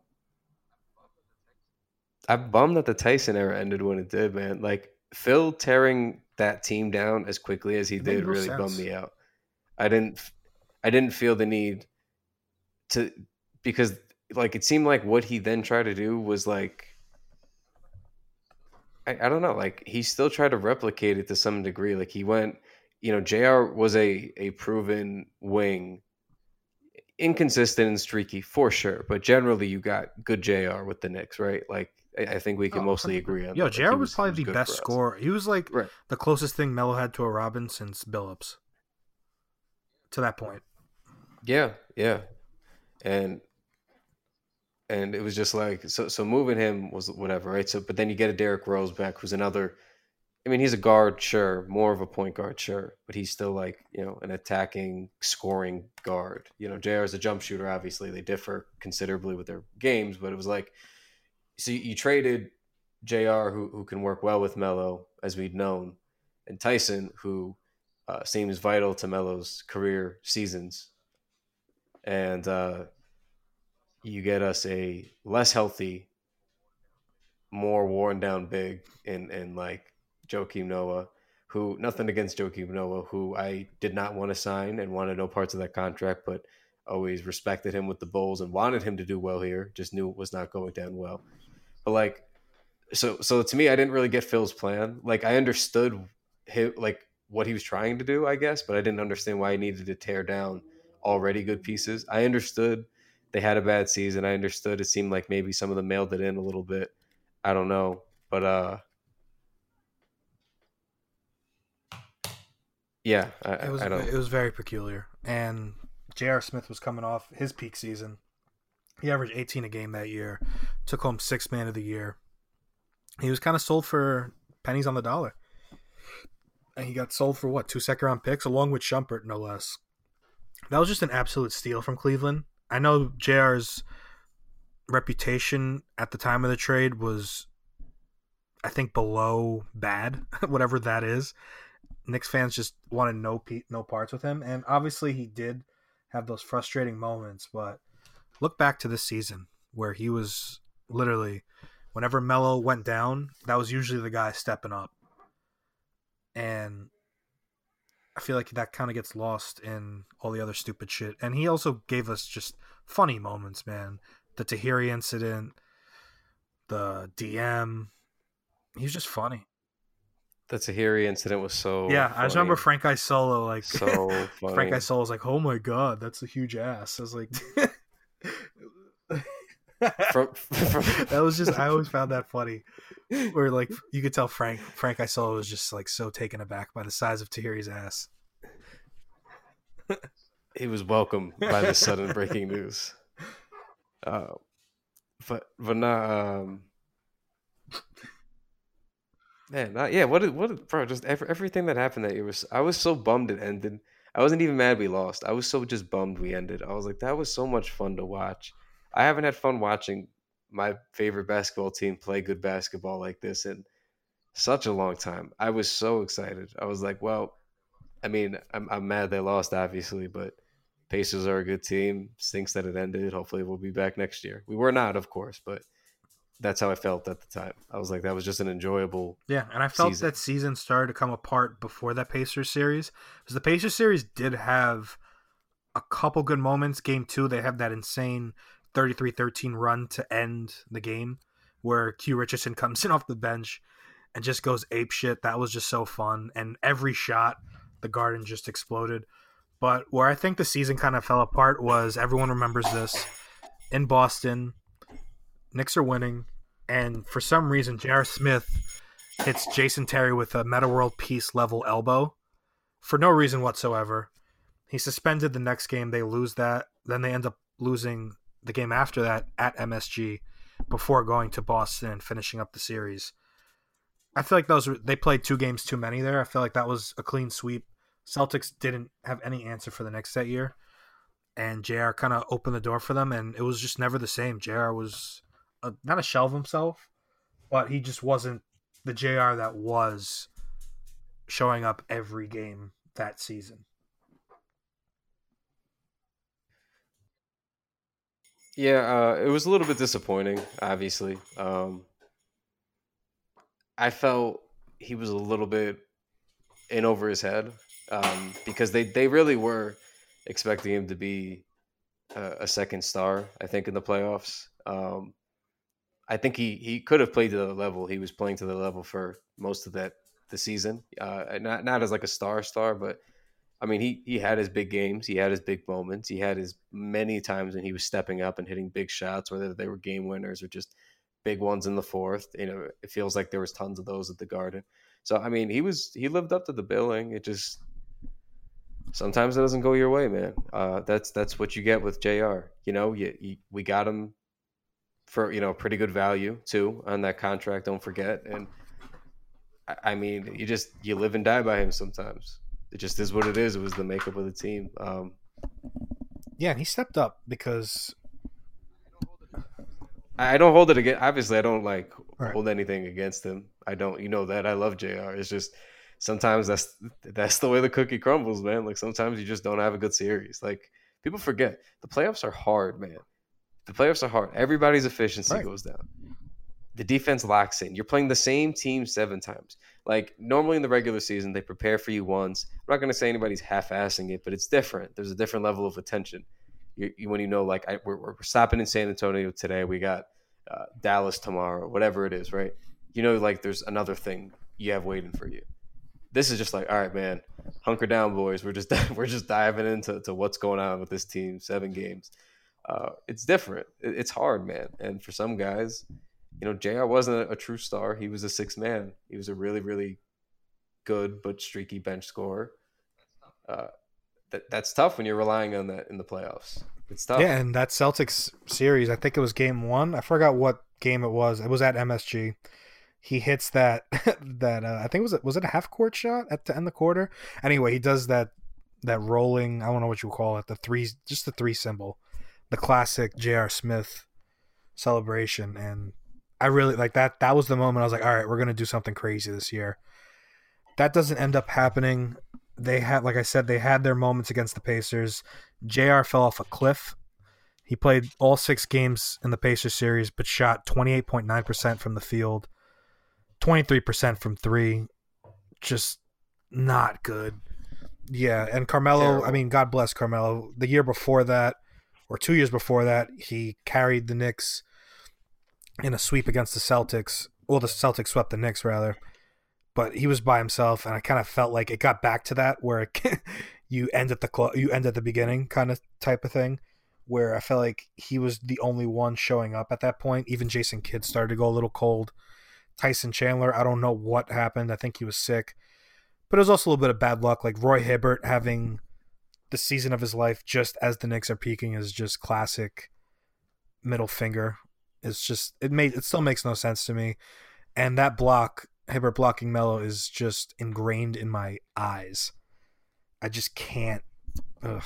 bummed that the Tyson era ended when it did, man. Like Phil tearing that team down as quickly as he did really bummed me out. I didn't feel the need to, because like it seemed like what he then tried to do was like, I don't know, like he still tried to replicate it to some degree. Like he went, JR was a proven wing, inconsistent and streaky for sure, but generally you got good JR with the Knicks, right? Like I think we can mostly agree on that. JR was probably the best scorer. He was like the closest thing Melo had to a Robin since Billups to that point. Yeah. And it was just like so moving him was whatever, right? So but then you get a Derrick Rose back, who's another. I mean, he's a guard, sure, more of a point guard, sure, but he's still like an attacking, scoring guard. JR is a jump shooter. Obviously, they differ considerably with their games, but it was like so you traded JR, who can work well with Melo, as we'd known, and Tyson, who seems vital to Melo's career seasons, and you get us a less healthy, more worn down big in like Joakim Noah, who nothing against Joakim Noah, who I did not want to sign and wanted no parts of that contract, but always respected him with the Bulls and wanted him to do well here. Just knew it was not going down well. But like, so to me, I didn't really get Phil's plan. Like I understood him, like what he was trying to do, I guess, but I didn't understand why he needed to tear down already good pieces. I understood they had a bad season. I understood it seemed like maybe some of them mailed it in a little bit. I don't know, but yeah, I don't. It was very peculiar. And J.R. Smith was coming off his peak season. He averaged 18 a game that year. Took home 6th man of the year. He was kind of sold for pennies on the dollar. And he got sold for what? 2 second-round picks, along with Shumpert, no less. That was just an absolute steal from Cleveland. I know JR's reputation at the time of the trade was, I think, below bad, whatever that is. Knicks fans just wanted no parts with him, and obviously he did have those frustrating moments, but look back to this season where he was literally, whenever Melo went down, that was usually the guy stepping up. And I feel like that kind of gets lost in all the other stupid shit. And he also gave us just funny moments, man. The Tahiri incident, the DM. He's just funny. The Tahiri incident was so yeah. funny. I just remember Frank Isolo like so funny. Frank Isolo was like, "Oh my god, that's a huge ass." I was like, that was just. I always found that funny. Where like you could tell Frank Isolo was just like so taken aback by the size of Tahiri's ass. He was welcomed by the sudden breaking news. But not man, what bro? Just everything that happened that year was. I was so bummed it ended. I wasn't even mad we lost. I was so just bummed we ended. I was like, that was so much fun to watch. I haven't had fun watching my favorite basketball team play good basketball like this in such a long time. I was so excited. I was like, well, I mean, I'm mad they lost, obviously, but Pacers are a good team. Stinks that it ended. Hopefully we'll be back next year. We were not, of course, but that's how I felt at the time. I was like, that was just an enjoyable Yeah, and I felt that season started to come apart before that Pacers series. Because the Pacers series did have a couple good moments. Game 2, they have that insane 33-13 run to end the game where Q Richardson comes in off the bench and just goes ape shit. That was just so fun. And every shot, the Garden just exploded. But where I think the season kind of fell apart was, everyone remembers this, in Boston, Knicks are winning, and for some reason, J.R. Smith hits Jason Terry with a Meta World Peace level elbow for no reason whatsoever. He's suspended the next game. They lose that. Then they end up losing the game after that at MSG before going to Boston and finishing up the series. I feel like they played 2 games too many there. I feel like that was a clean sweep. Celtics didn't have any answer for the Knicks that year, and JR kind of opened the door for them, and it was just never the same. JR was not a shell of himself, but he just wasn't the JR that was showing up every game that season. Yeah, it was a little bit disappointing, obviously. I felt he was a little bit in over his head because they really were expecting him to be a second star, I think, in the playoffs. I think he could have played to the level. He was playing to the level for most of the season. Not as like a star, but I mean, he had his big games. He had his big moments. He had his many times when he was stepping up and hitting big shots, whether they were game winners or just big ones in the fourth. You know, it feels like there was tons of those at the Garden. So, I mean, he lived up to the billing. It just sometimes it doesn't go your way, man. That's what you get with JR. You know, we got him for, you know, pretty good value too on that contract. Don't forget. And I mean, you live and die by him sometimes. It just is what it is. It was the makeup of the team. Yeah, and he stepped up because I don't hold it against. Obviously, I don't hold anything against him. I don't. You know that I love JR. It's just sometimes that's the way the cookie crumbles, man. Like sometimes you just don't have a good series. Like people forget the playoffs are hard, man. The playoffs are hard. Everybody's efficiency goes down. The defense locks in. You're playing the same team 7 times. Like normally in the regular season, they prepare for you once. I'm not going to say anybody's half-assing it, but it's different. There's a different level of attention. When you know, like we're stopping in San Antonio today. We got Dallas tomorrow, whatever it is, right? You know, like there's another thing you have waiting for you. This is just like, all right, man, hunker down, boys. We're just diving into what's going on with this team. 7 games. It's different. It's hard, man. And for some guys, you know, JR wasn't a true star. He was a 6th man. He was a really, really good but streaky bench scorer. That's tough when you're relying on that in the playoffs. It's tough. Yeah, and that Celtics series, I think it was game 1. I forgot what game it was. It was at MSG. He hits that I think was it a half court shot at the end of the quarter? Anyway, he does that rolling, I don't know what you call it, the 3 symbol. The classic J.R. Smith celebration, and I really like that. That was the moment I was like, all right, we're going to do something crazy this year. That doesn't end up happening. They had, like I said, they had their moments against the Pacers. JR fell off a cliff. He played all 6 games in the Pacers series, but shot 28.9% from the field, 23% from 3. Just not good. Yeah, and Carmelo, terrible. I mean, God bless Carmelo. The year before that, or 2 years before that, he carried the Knicks in a sweep against the Celtics. Well, the Celtics swept the Knicks, rather. But he was by himself, and I kind of felt like it got back to that where you end at the beginning kind of type of thing, where I felt like he was the only one showing up at that point. Even Jason Kidd started to go a little cold. Tyson Chandler, I don't know what happened. I think he was sick. But it was also a little bit of bad luck. Like Roy Hibbert having the season of his life just as the Knicks are peaking is just classic middle finger. It's just it still makes no sense to me. And that block, Hibbert blocking Melo, is just ingrained in my eyes. I just can't. Ugh.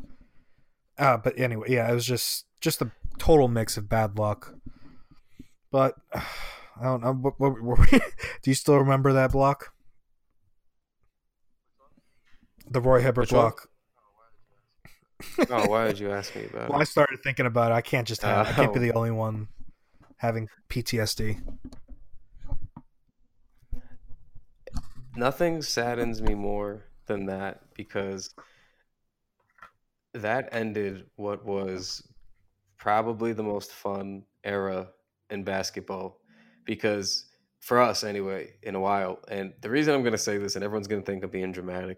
But anyway, yeah, it was just a total mix of bad luck. But I don't know. Do you still remember that block? The Roy Hibbert block. Oh, why did you ask me about it? Well, I started thinking about it. I can't just I can't be the only one having PTSD. Nothing saddens me more than that, because that ended what was probably the most fun era in basketball, because for us anyway, in a while. And the reason I'm going to say this, and everyone's going to think I'm being dramatic,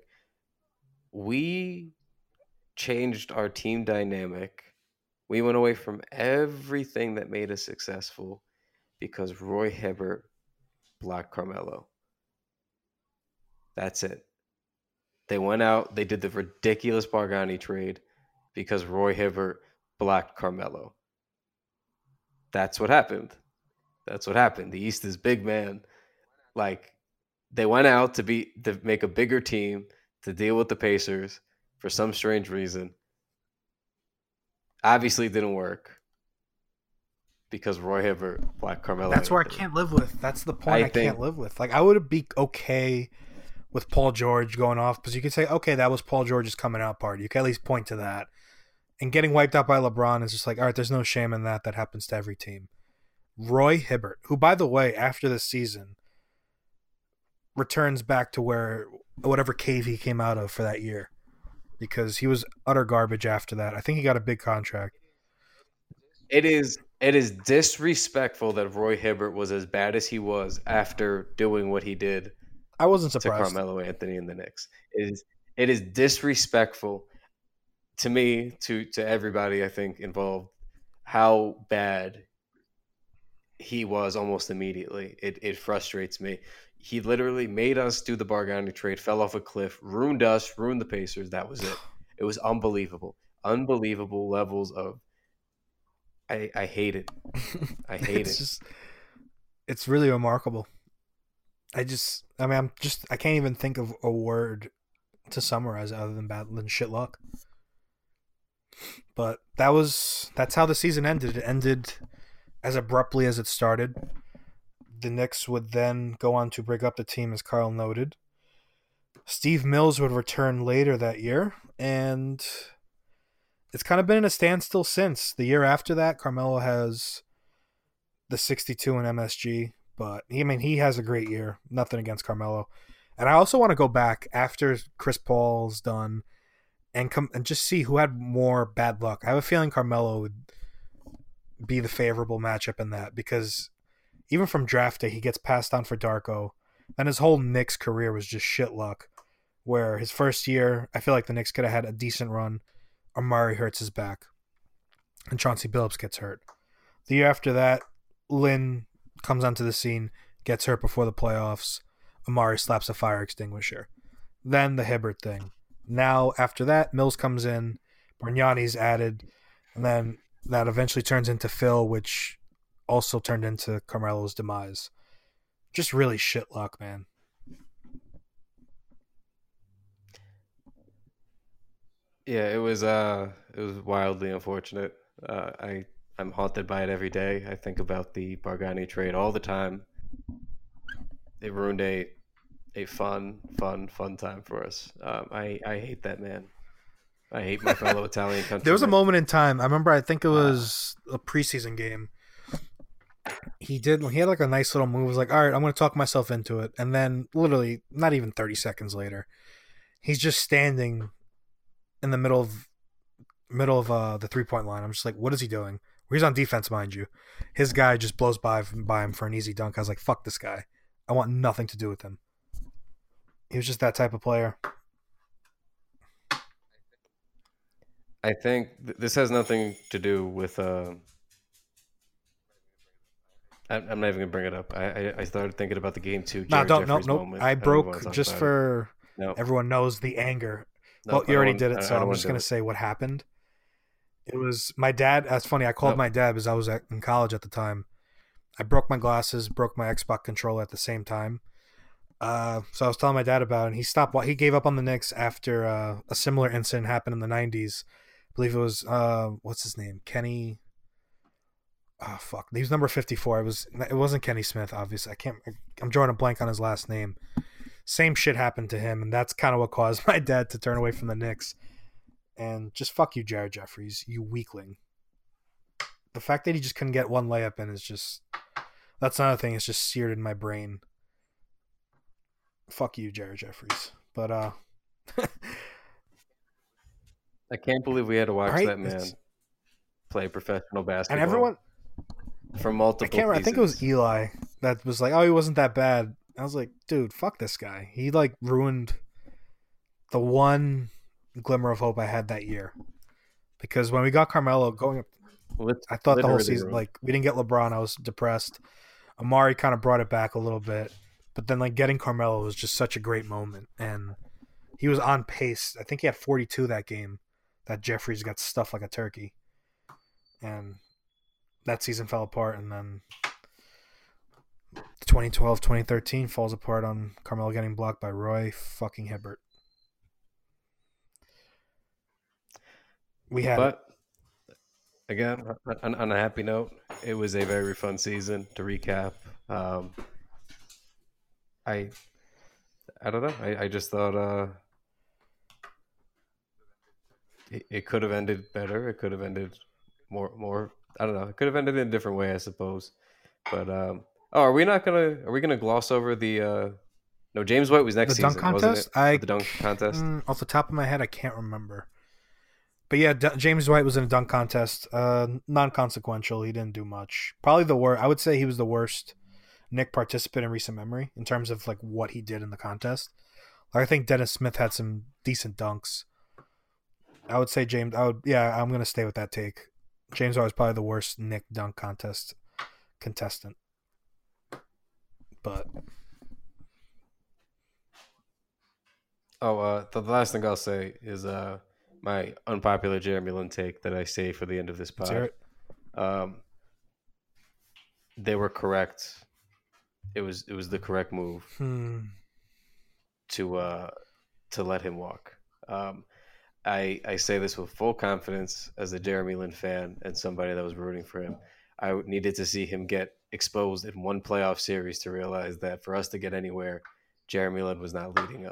we changed our team dynamic. We went away from everything that made us successful because Roy Hibbert blocked Carmelo. That's it. They went out, they did the ridiculous Bargnani trade because Roy Hibbert blocked Carmelo. That's what happened. The East is big, man. Like, they went out to make a bigger team to deal with the Pacers for some strange reason. Obviously it didn't work because Roy Hibbert blocked Carmelo. That's where I can't live with. That's the point I can't live with. Like, I would be okay with Paul George going off, because you could say, okay, that was Paul George's coming out party. You can at least point to that. And getting wiped out by LeBron is just like, all right, there's no shame in that. That happens to every team. Roy Hibbert, who, by the way, after this season, returns back to whatever cave he came out of for that year, because he was utter garbage after that. I think he got a big contract. It is disrespectful that Roy Hibbert was as bad as he was after doing what he did. I wasn't surprised. To Carmelo Anthony and the Knicks. It is disrespectful to me, to everybody I think involved, how bad he was almost immediately. It frustrates me. He literally made us do the Bargnani trade, fell off a cliff, ruined us, ruined the Pacers. That was it. It was unbelievable. Unbelievable levels of I hate it. I hate it. It's really remarkable. I can't even think of a word to summarize it other than shit luck. But that's how the season ended. It ended as abruptly as it started. The Knicks would then go on to break up the team, as Carl noted. Steve Mills would return later that year, and it's kind of been in a standstill since. The year after that, Carmelo has the 62 in MSG, but he has a great year. Nothing against Carmelo. And I also want to go back after Chris Paul's done and come and just see who had more bad luck. I have a feeling Carmelo would be the favorable matchup in that, because even from draft day, he gets passed on for Darko. Then his whole Knicks career was just shit luck, where his first year, I feel like the Knicks could have had a decent run. Amari hurts his back, and Chauncey Billups gets hurt. The year after that, Lynn comes onto the scene, gets hurt before the playoffs. Amari slaps a fire extinguisher. Then the Hibbert thing. Now, after that, Mills comes in, Bargnani's added, and then that eventually turns into Phil, which also turned into Carmelo's demise. Just really shit luck, man. Yeah, it was wildly unfortunate. I'm haunted by it every day. I think about the Bargnani trade all the time. It ruined a fun time for us. I hate that man. I hate my fellow Italian countrymen. There was a moment in time. I remember. I think it was a preseason game. He had like a nice little move. He was like, all right, I'm going to talk myself into it. And then literally not even 30 seconds later, he's just standing in the middle of the 3-point line. I'm just like, what is he doing? He's on defense, mind you. His guy just blows by him for an easy dunk. I was like, fuck this guy. I want nothing to do with him. He was just that type of player. I think this has nothing to do with. I'm not even gonna bring it up. I started thinking about the game too. No. I broke just for everyone knows the anger. Well, you already did it, so I'm just gonna say what happened. It was my dad. That's funny. I called my dad because I was in college at the time. I broke my glasses, broke my Xbox controller at the same time. So I was telling my dad about it, and he stopped. He gave up on the Knicks after a similar incident happened in the 90s. I believe it was, what's his name? Kenny. Oh, fuck. He was number 54. It wasn't Kenny Smith, obviously. I'm drawing a blank on his last name. Same shit happened to him, and that's kind of what caused my dad to turn away from the Knicks. And just fuck you, Jared Jeffries, you weakling. The fact that he just couldn't get one layup in is just... That's another thing. It's just seared in my brain. Fuck you, Jared Jeffries. But, I can't believe we had to watch that man play professional basketball. And everyone... For multiple seasons. I think it was Eli that was like, oh, he wasn't that bad. I was like, dude, fuck this guy. He, like, ruined the one glimmer of hope I had that year. Because when we got Carmelo going up, I thought the whole season, like, we didn't get LeBron. I was depressed. Amari kind of brought it back a little bit. But then, like, getting Carmelo was just such a great moment. And he was on pace. I think he had 42 that game. That Jeffries got stuffed like a turkey. And that season fell apart. And then 2012, 2013 falls apart on Carmelo getting blocked by Roy fucking Hibbert. Again, on a happy note, it was a very fun season to recap. I don't know. I just thought it could have ended better. It could have ended more. I don't know. It could have ended in a different way, I suppose. But are we gonna gloss over the? No, James White was next season, wasn't it? The dunk contest. Off the top of my head, I can't remember. But yeah, James White was in a dunk contest. Non-consequential. He didn't do much. Probably the worst. I would say he was the worst Knick participant in recent memory in terms of like what he did in the contest. Like, I think Dennis Smith had some decent dunks. I would say James. I'm gonna stay with that take. James White was probably the worst Knick dunk contest contestant. But the last thing I'll say is my unpopular Jeremy Lin take that I say for the end of this pod. They were correct. It was the correct move to let him walk. I say this with full confidence as a Jeremy Lin fan and somebody that was rooting for him. I needed to see him get exposed in one playoff series to realize that for us to get anywhere, Jeremy Lin was not leading us.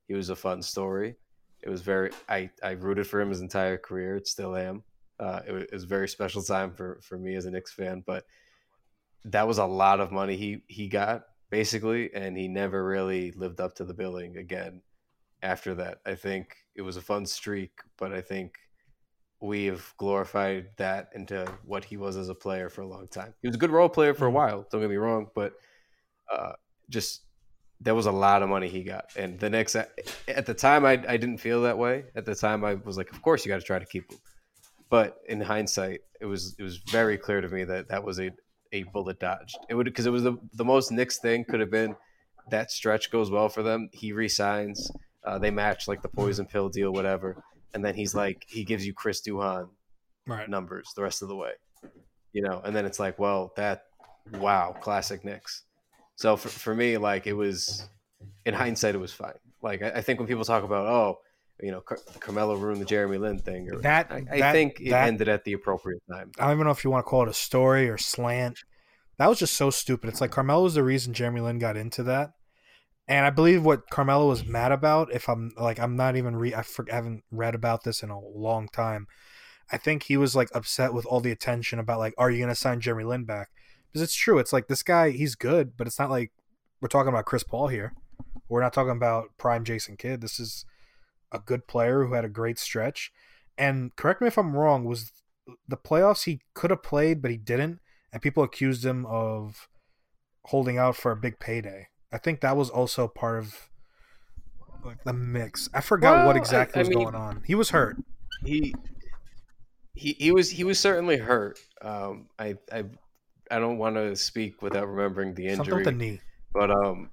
He was a fun story. It was I rooted for him his entire career. It still am. It was a very special time for me as a Knicks fan, but that was a lot of money he got basically, and he never really lived up to the billing again after that. I think it was a fun streak, but I think we have glorified that into what he was as a player for a long time. He was a good role player for a while, don't get me wrong, but just there was a lot of money he got. And the Knicks, at the time, I didn't feel that way. At the time, I was like, of course you got to try to keep him. But in hindsight, it was very clear to me that was a bullet dodged. It would, because it was the most Knicks thing could have been. That stretch goes well for them. He resigns. They match like the poison pill deal, whatever. And then he's like, he gives you Chris Duhon numbers the rest of the way, and then it's like, well, wow, classic Knicks. So for me, like, it was, in hindsight, it was fine. Like, I think when people talk about, Carmelo ruined the Jeremy Lin thing, I think it ended at the appropriate time. I don't even know if you want to call it a story or slant. That was just so stupid. It's like Carmelo was the reason Jeremy Lin got into that. And I believe what Carmelo was mad about, if I'm not even I haven't read about this in a long time. I think he was like upset with all the attention about like, are you going to sign Jeremy Lin back? Because it's true. It's like, this guy, he's good, but it's not like we're talking about Chris Paul here. We're not talking about prime Jason Kidd. This is a good player who had a great stretch. And correct me if I'm wrong, was the playoffs he could have played, but he didn't. And people accused him of holding out for a big payday. I think that was also part of like the mix. I forgot what exactly was going on. He was hurt. He was certainly hurt. I don't want to speak without remembering the injury. Something with the knee. But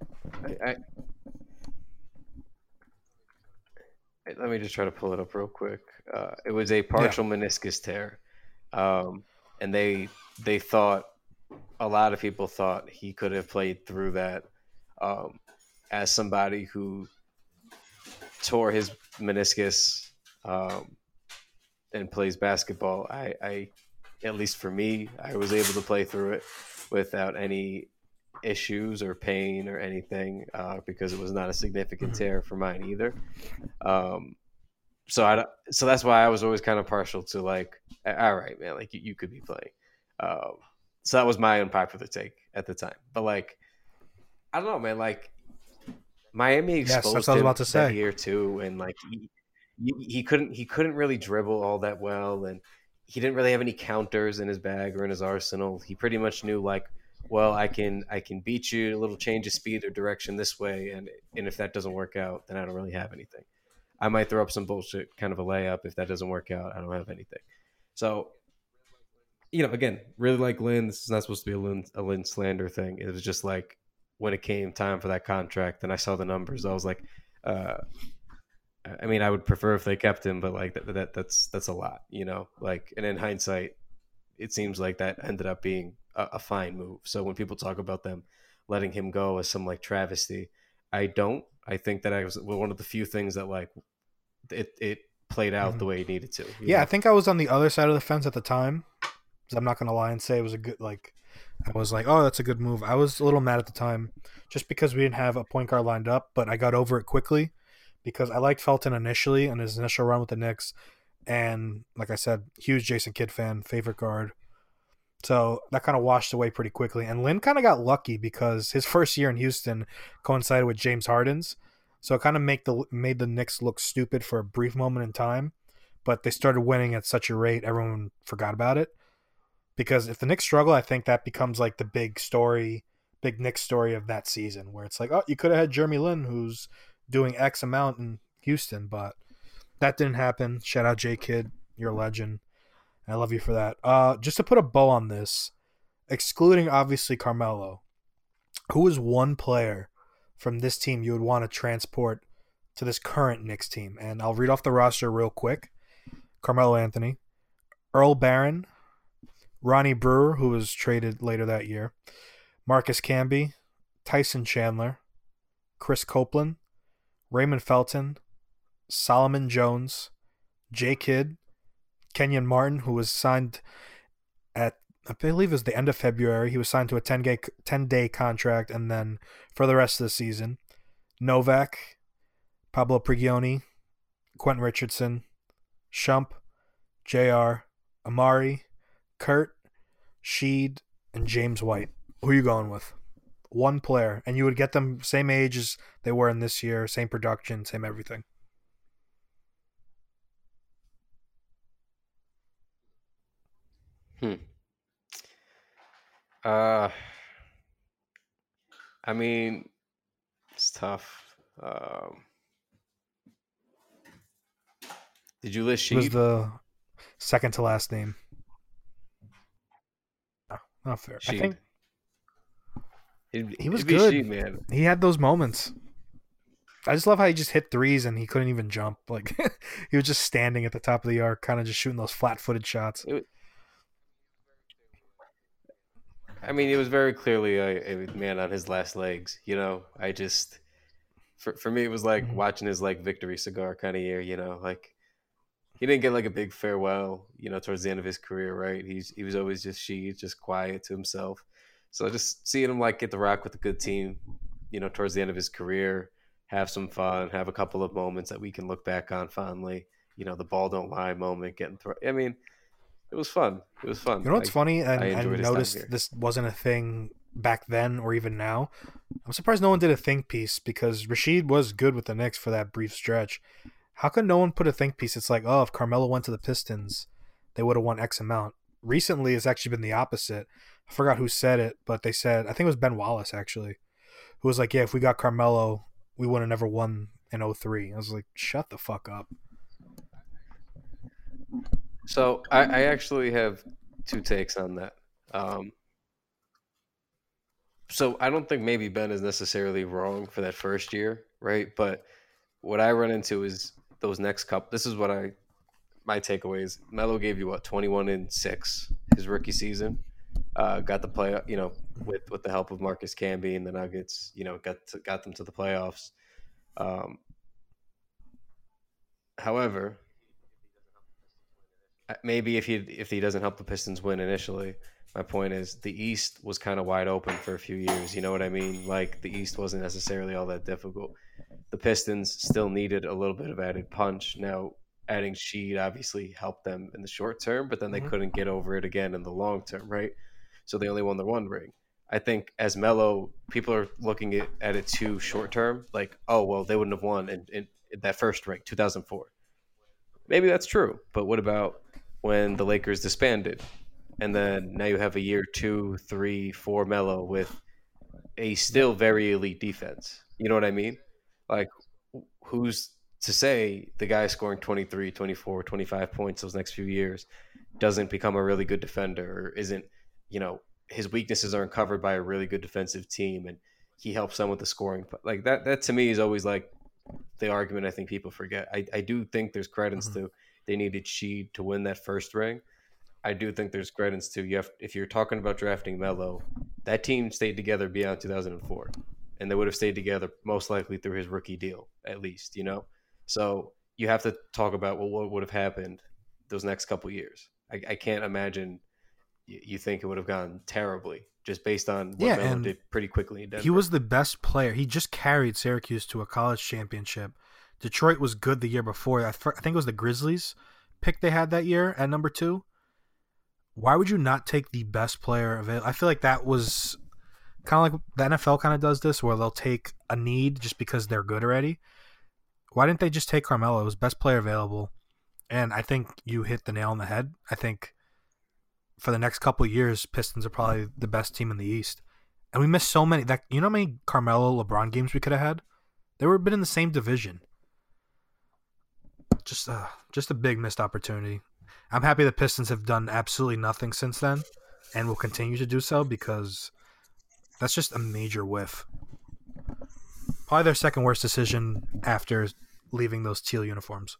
let me just try to pull it up real quick. It was a partial meniscus tear, and they thought, a lot of people thought he could have played through that. As somebody who tore his meniscus and plays basketball, I at least for me, I was able to play through it without any issues or pain or anything, because it was not a significant tear for mine either. So that's why I was always kind of partial to like, all right, man, like you could be playing. So that was my unpopular take at the time. But like, I don't know, man. Like, Miami exposed him that year too, and like he couldn't really dribble all that well, and he didn't really have any counters in his bag or in his arsenal. He pretty much knew like, well, I can beat you a little change of speed or direction this way, and if that doesn't work out, then I don't really have anything. I might throw up some bullshit kind of a layup. If that doesn't work out, I don't have anything. So, again, really like Lin. This is not supposed to be a Lin slander thing. It was just like, when it came time for that contract and I saw the numbers, I was like, I mean, I would prefer if they kept him, but like that's a lot, like, and in hindsight, it seems like that ended up being a fine move. So when people talk about them letting him go as some like travesty, I think that I was one of the few things that like it played out the way it needed to. Yeah. I think I was on the other side of the fence at the time. I'm not going to lie and say it was a good, like, I was like, oh, that's a good move. I was a little mad at the time just because we didn't have a point guard lined up, but I got over it quickly because I liked Felton initially in his initial run with the Knicks. And like I said, huge Jason Kidd fan, favorite guard. So that kind of washed away pretty quickly. And Lin kind of got lucky because his first year in Houston coincided with James Harden's. So it kind of made the Knicks look stupid for a brief moment in time. But they started winning at such a rate, everyone forgot about it. Because if the Knicks struggle, I think that becomes like the big Knicks story of that season, where it's like, oh, you could have had Jeremy Lin, who's doing X amount in Houston, but that didn't happen. Shout out J Kidd, you're a legend. I love you for that. Just to put a bow on this, excluding obviously Carmelo, who is one player from this team you would want to transport to this current Knicks team? And I'll read off the roster real quick. Carmelo Anthony, Earl Barron, Ronnie Brewer, who was traded later that year, Marcus Camby, Tyson Chandler, Chris Copeland, Raymond Felton, Solomon Jones, J Kidd, Kenyon Martin, who was signed at, I believe it was the end of February. He was signed to a 10-day contract, and then for the rest of the season, Novak, Pablo Prigioni, Quentin Richardson, Shump, JR, Amari, Kurt, Sheed, and James White. Who are you going with? One player, and you would get them same age as they were in this year, same production, same everything. I mean, it's tough. Did you list It was Sheed? the second to last name. No, not fair. I Sheed. think he was It'd be good. Sheed, man. He had those moments. I just love how he just hit threes and he couldn't even jump. Like he was just standing at the top of the arc, kind of just shooting those flat-footed shots. I mean, it was very clearly a man on his last legs. You know, I just for me it was like watching his like victory cigar kind of year. You know, like he didn't get like a big farewell. You know, towards the end of his career, right? He was always just quiet to himself. So just seeing him like get the rock with a good team, you know, towards the end of his career, have some fun, have a couple of moments that we can look back on fondly. You know, the ball don't lie moment, getting thrown. I mean, it was fun. It was fun. You know what's funny? And I I enjoyed his time noticed here. this wasn't a thing back then or even now. I'm surprised no one did a think piece because Rasheed was good with the Knicks for that brief stretch. How could no one put a think piece? It's like, oh, if Carmelo went to the Pistons, they would have won X amount. Recently, it's actually been the opposite. I forgot who said it, but they said, I think it was Ben Wallace actually, who was like, yeah, if we got Carmelo, we would have never won in 03. I was like, shut the fuck up. So I actually have two takes on that. So I don't think maybe Ben is necessarily wrong for that first year, right? But what I run into is those next couple. This is what my takeaways. Melo gave you what 21 and 6 his rookie season. Got the play, you know, with the help of Marcus Camby and the Nuggets, you know, got them to the playoffs. However, maybe if he doesn't help the Pistons win initially, my point is the East was kind of wide open for a few years. You know what I mean? Like the East wasn't necessarily all that difficult. The Pistons still needed a little bit of added punch. Now, adding Sheed obviously helped them in the short term, but then they couldn't get over it again in the long term, right? So they only won the one ring. I think as Melo, people are looking at it too short term, like, oh, well, they wouldn't have won in that first ring, 2004. Maybe that's true, but what about when the Lakers disbanded? And then now you have a year 2, 3, 4 Melo with a still very elite defense. You know what I mean? Like, who's to say the guy scoring 23, 24, 25 points those next few years doesn't become a really good defender or isn't, you know, his weaknesses aren't covered by a really good defensive team and he helps them with the scoring. Like that to me is always like the argument I think people forget. I do think there's credence to they needed Sheed to win that first ring. I do think there's credence to if you're talking about drafting Melo, that team stayed together beyond 2004, and they would have stayed together most likely through his rookie deal at least. You know, so you have to talk about what would have happened those next couple years. I can't imagine you think it would have gone terribly just based on what Melo did pretty quickly in Denver. He was the best player. He just carried Syracuse to a college championship. Detroit was good the year before. I think it was the Grizzlies pick they had that year at number 2. Why would you not take the best player available? I feel like that was kind of like the NFL kind of does this, where they'll take a need just because they're good already. Why didn't they just take Carmelo? It was best player available. And I think you hit the nail on the head. I think for the next couple of years, Pistons are probably the best team in the East. And we missed so many. You know how many Carmelo LeBron games we could have had? They would have been in the same division. Just a big missed opportunity. I'm happy the Pistons have done absolutely nothing since then and will continue to do so because that's just a major whiff. Probably their second worst decision after leaving those teal uniforms.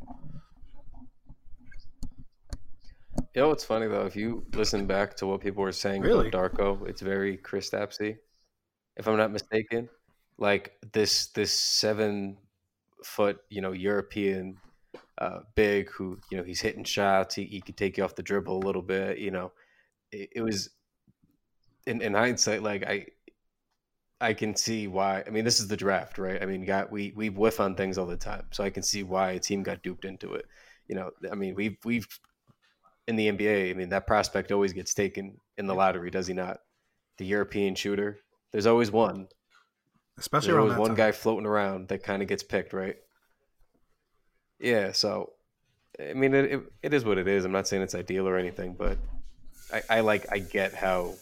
You know what's funny though? If you listen back to what people were saying Really? about Darko, it's very Kristaps-y, if I'm not mistaken. Like this 7-foot, you know, European big who, you know, he's hitting shots. He could take you off the dribble a little bit. You know, it was in hindsight, like I can see why. I mean, this is the draft, right? I mean, we whiff on things all the time, so I can see why a team got duped into it. I mean, we've in the NBA. I mean, that prospect always gets taken in the lottery, does he not? The European shooter. There's always one. Especially There's around always that one time. guy floating around that kind of gets picked, right? Yeah. So, I mean, it is what it is. I'm not saying it's ideal or anything, but I get how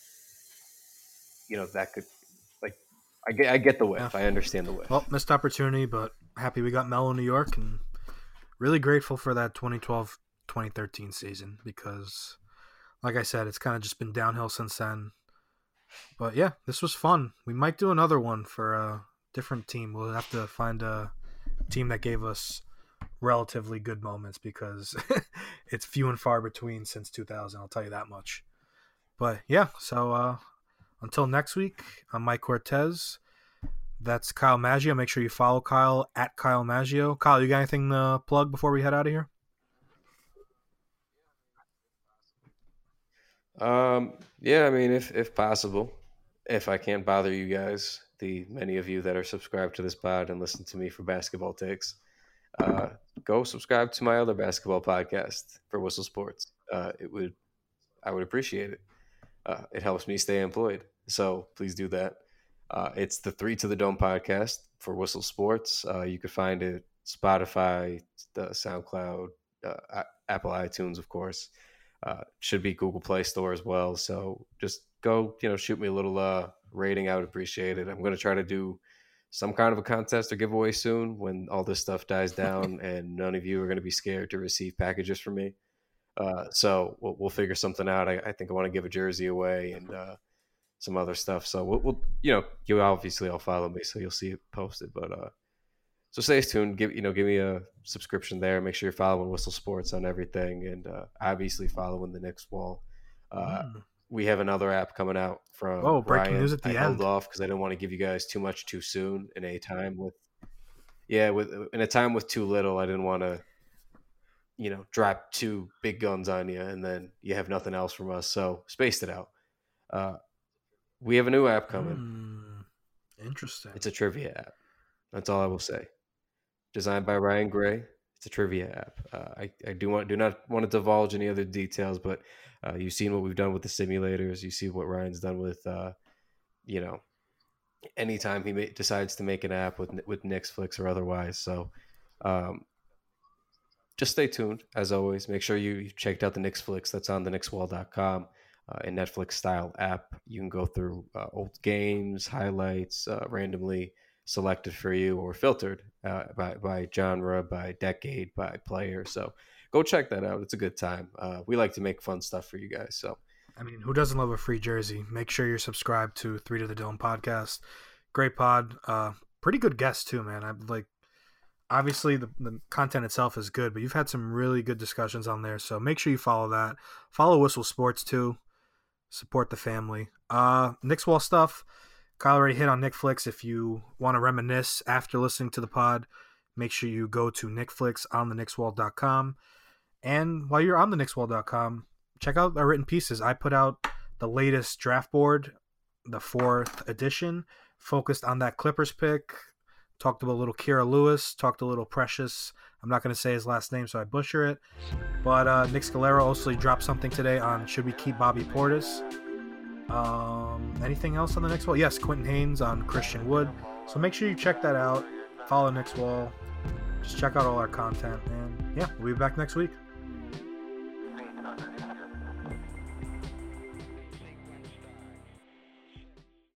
that could like I get the whiff. Yeah. I understand the whiff. Well, missed opportunity, but happy we got Melo in New York, and really grateful for that 2012-2013 season because, like I said, it's kind of just been downhill since then. But yeah, this was fun. We might do another one for a different team. We'll have to find a team that gave us relatively good moments because it's few and far between since 2000. I'll tell you that much. But yeah, so until next week, I'm Mike Cortez. That's Kyle Maggio. Make sure you follow Kyle at Kyle Maggio. Kyle, you got anything to plug before we head out of here? Yeah, I mean, if possible, if I can't bother you guys, the many of you that are subscribed to this pod and listen to me for basketball takes, go subscribe to my other basketball podcast for Whistle Sports. I would appreciate it. It helps me stay employed, so please do that. It's the 3 to the Dome podcast for Whistle Sports. You can find it Spotify, the SoundCloud, Apple iTunes, of course. Should be Google Play Store as well. So just go, shoot me a little rating. I would appreciate it. I'm going to try to do some kind of a contest or giveaway soon when all this stuff dies down and none of you are going to be scared to receive packages from me. So we'll figure something out. I think I want to give a jersey away and some other stuff. So we'll you obviously all follow me, so you'll see it posted. But so stay tuned. Give me a subscription there. Make sure you're following Whistle Sports on everything, and obviously following the Knicks Wall. We have another app coming out from breaking Ryan. news at the I end. held off because I didn't want to give you guys too much too soon in a time with in a time with too little. I didn't want to drop 2 big guns on you and then you have nothing else from us. So spaced it out. We have a new app coming. Interesting. It's a trivia app. That's all I will say. Designed by Ryan Gray. It's a trivia app. I do not want to divulge any other details, but you've seen what we've done with the simulators. You see what Ryan's done with, anytime he decides to make an app with Knicksflix or otherwise. So just stay tuned. As always, make sure you checked out the Knicksflix. That's on the knickswall.com. A Netflix style app. You can go through old games, highlights, randomly selected for you or filtered by genre, by decade, by player. So go check that out. It's a good time. We like to make fun stuff for you guys. So, I mean, who doesn't love a free jersey? Make sure you're subscribed to 3 to the Dome podcast. Great pod. Pretty good guests too, man. Obviously the content itself is good, but you've had some really good discussions on there. So make sure you follow that. Follow Whistle Sports too. Support the family. Knicks Wall stuff. Kyle already hit on Knickflix. If you want to reminisce after listening to the pod, make sure you go to Knickflix on the knickswall.com. And while you're on the knickswall.com, check out our written pieces. I put out the latest draft board, the 4th edition, focused on that Clippers pick. Talked about a little Kira Lewis, talked a little Precious. I'm not going to say his last name, so I butcher it. But Nick Scalera also dropped something today on should we keep Bobby Portis. Anything else on the Knicks Wall? Yes, Quentin Haynes on Christian Wood. So make sure you check that out. Follow Knicks Wall. Just check out all our content. And yeah, we'll be back next week.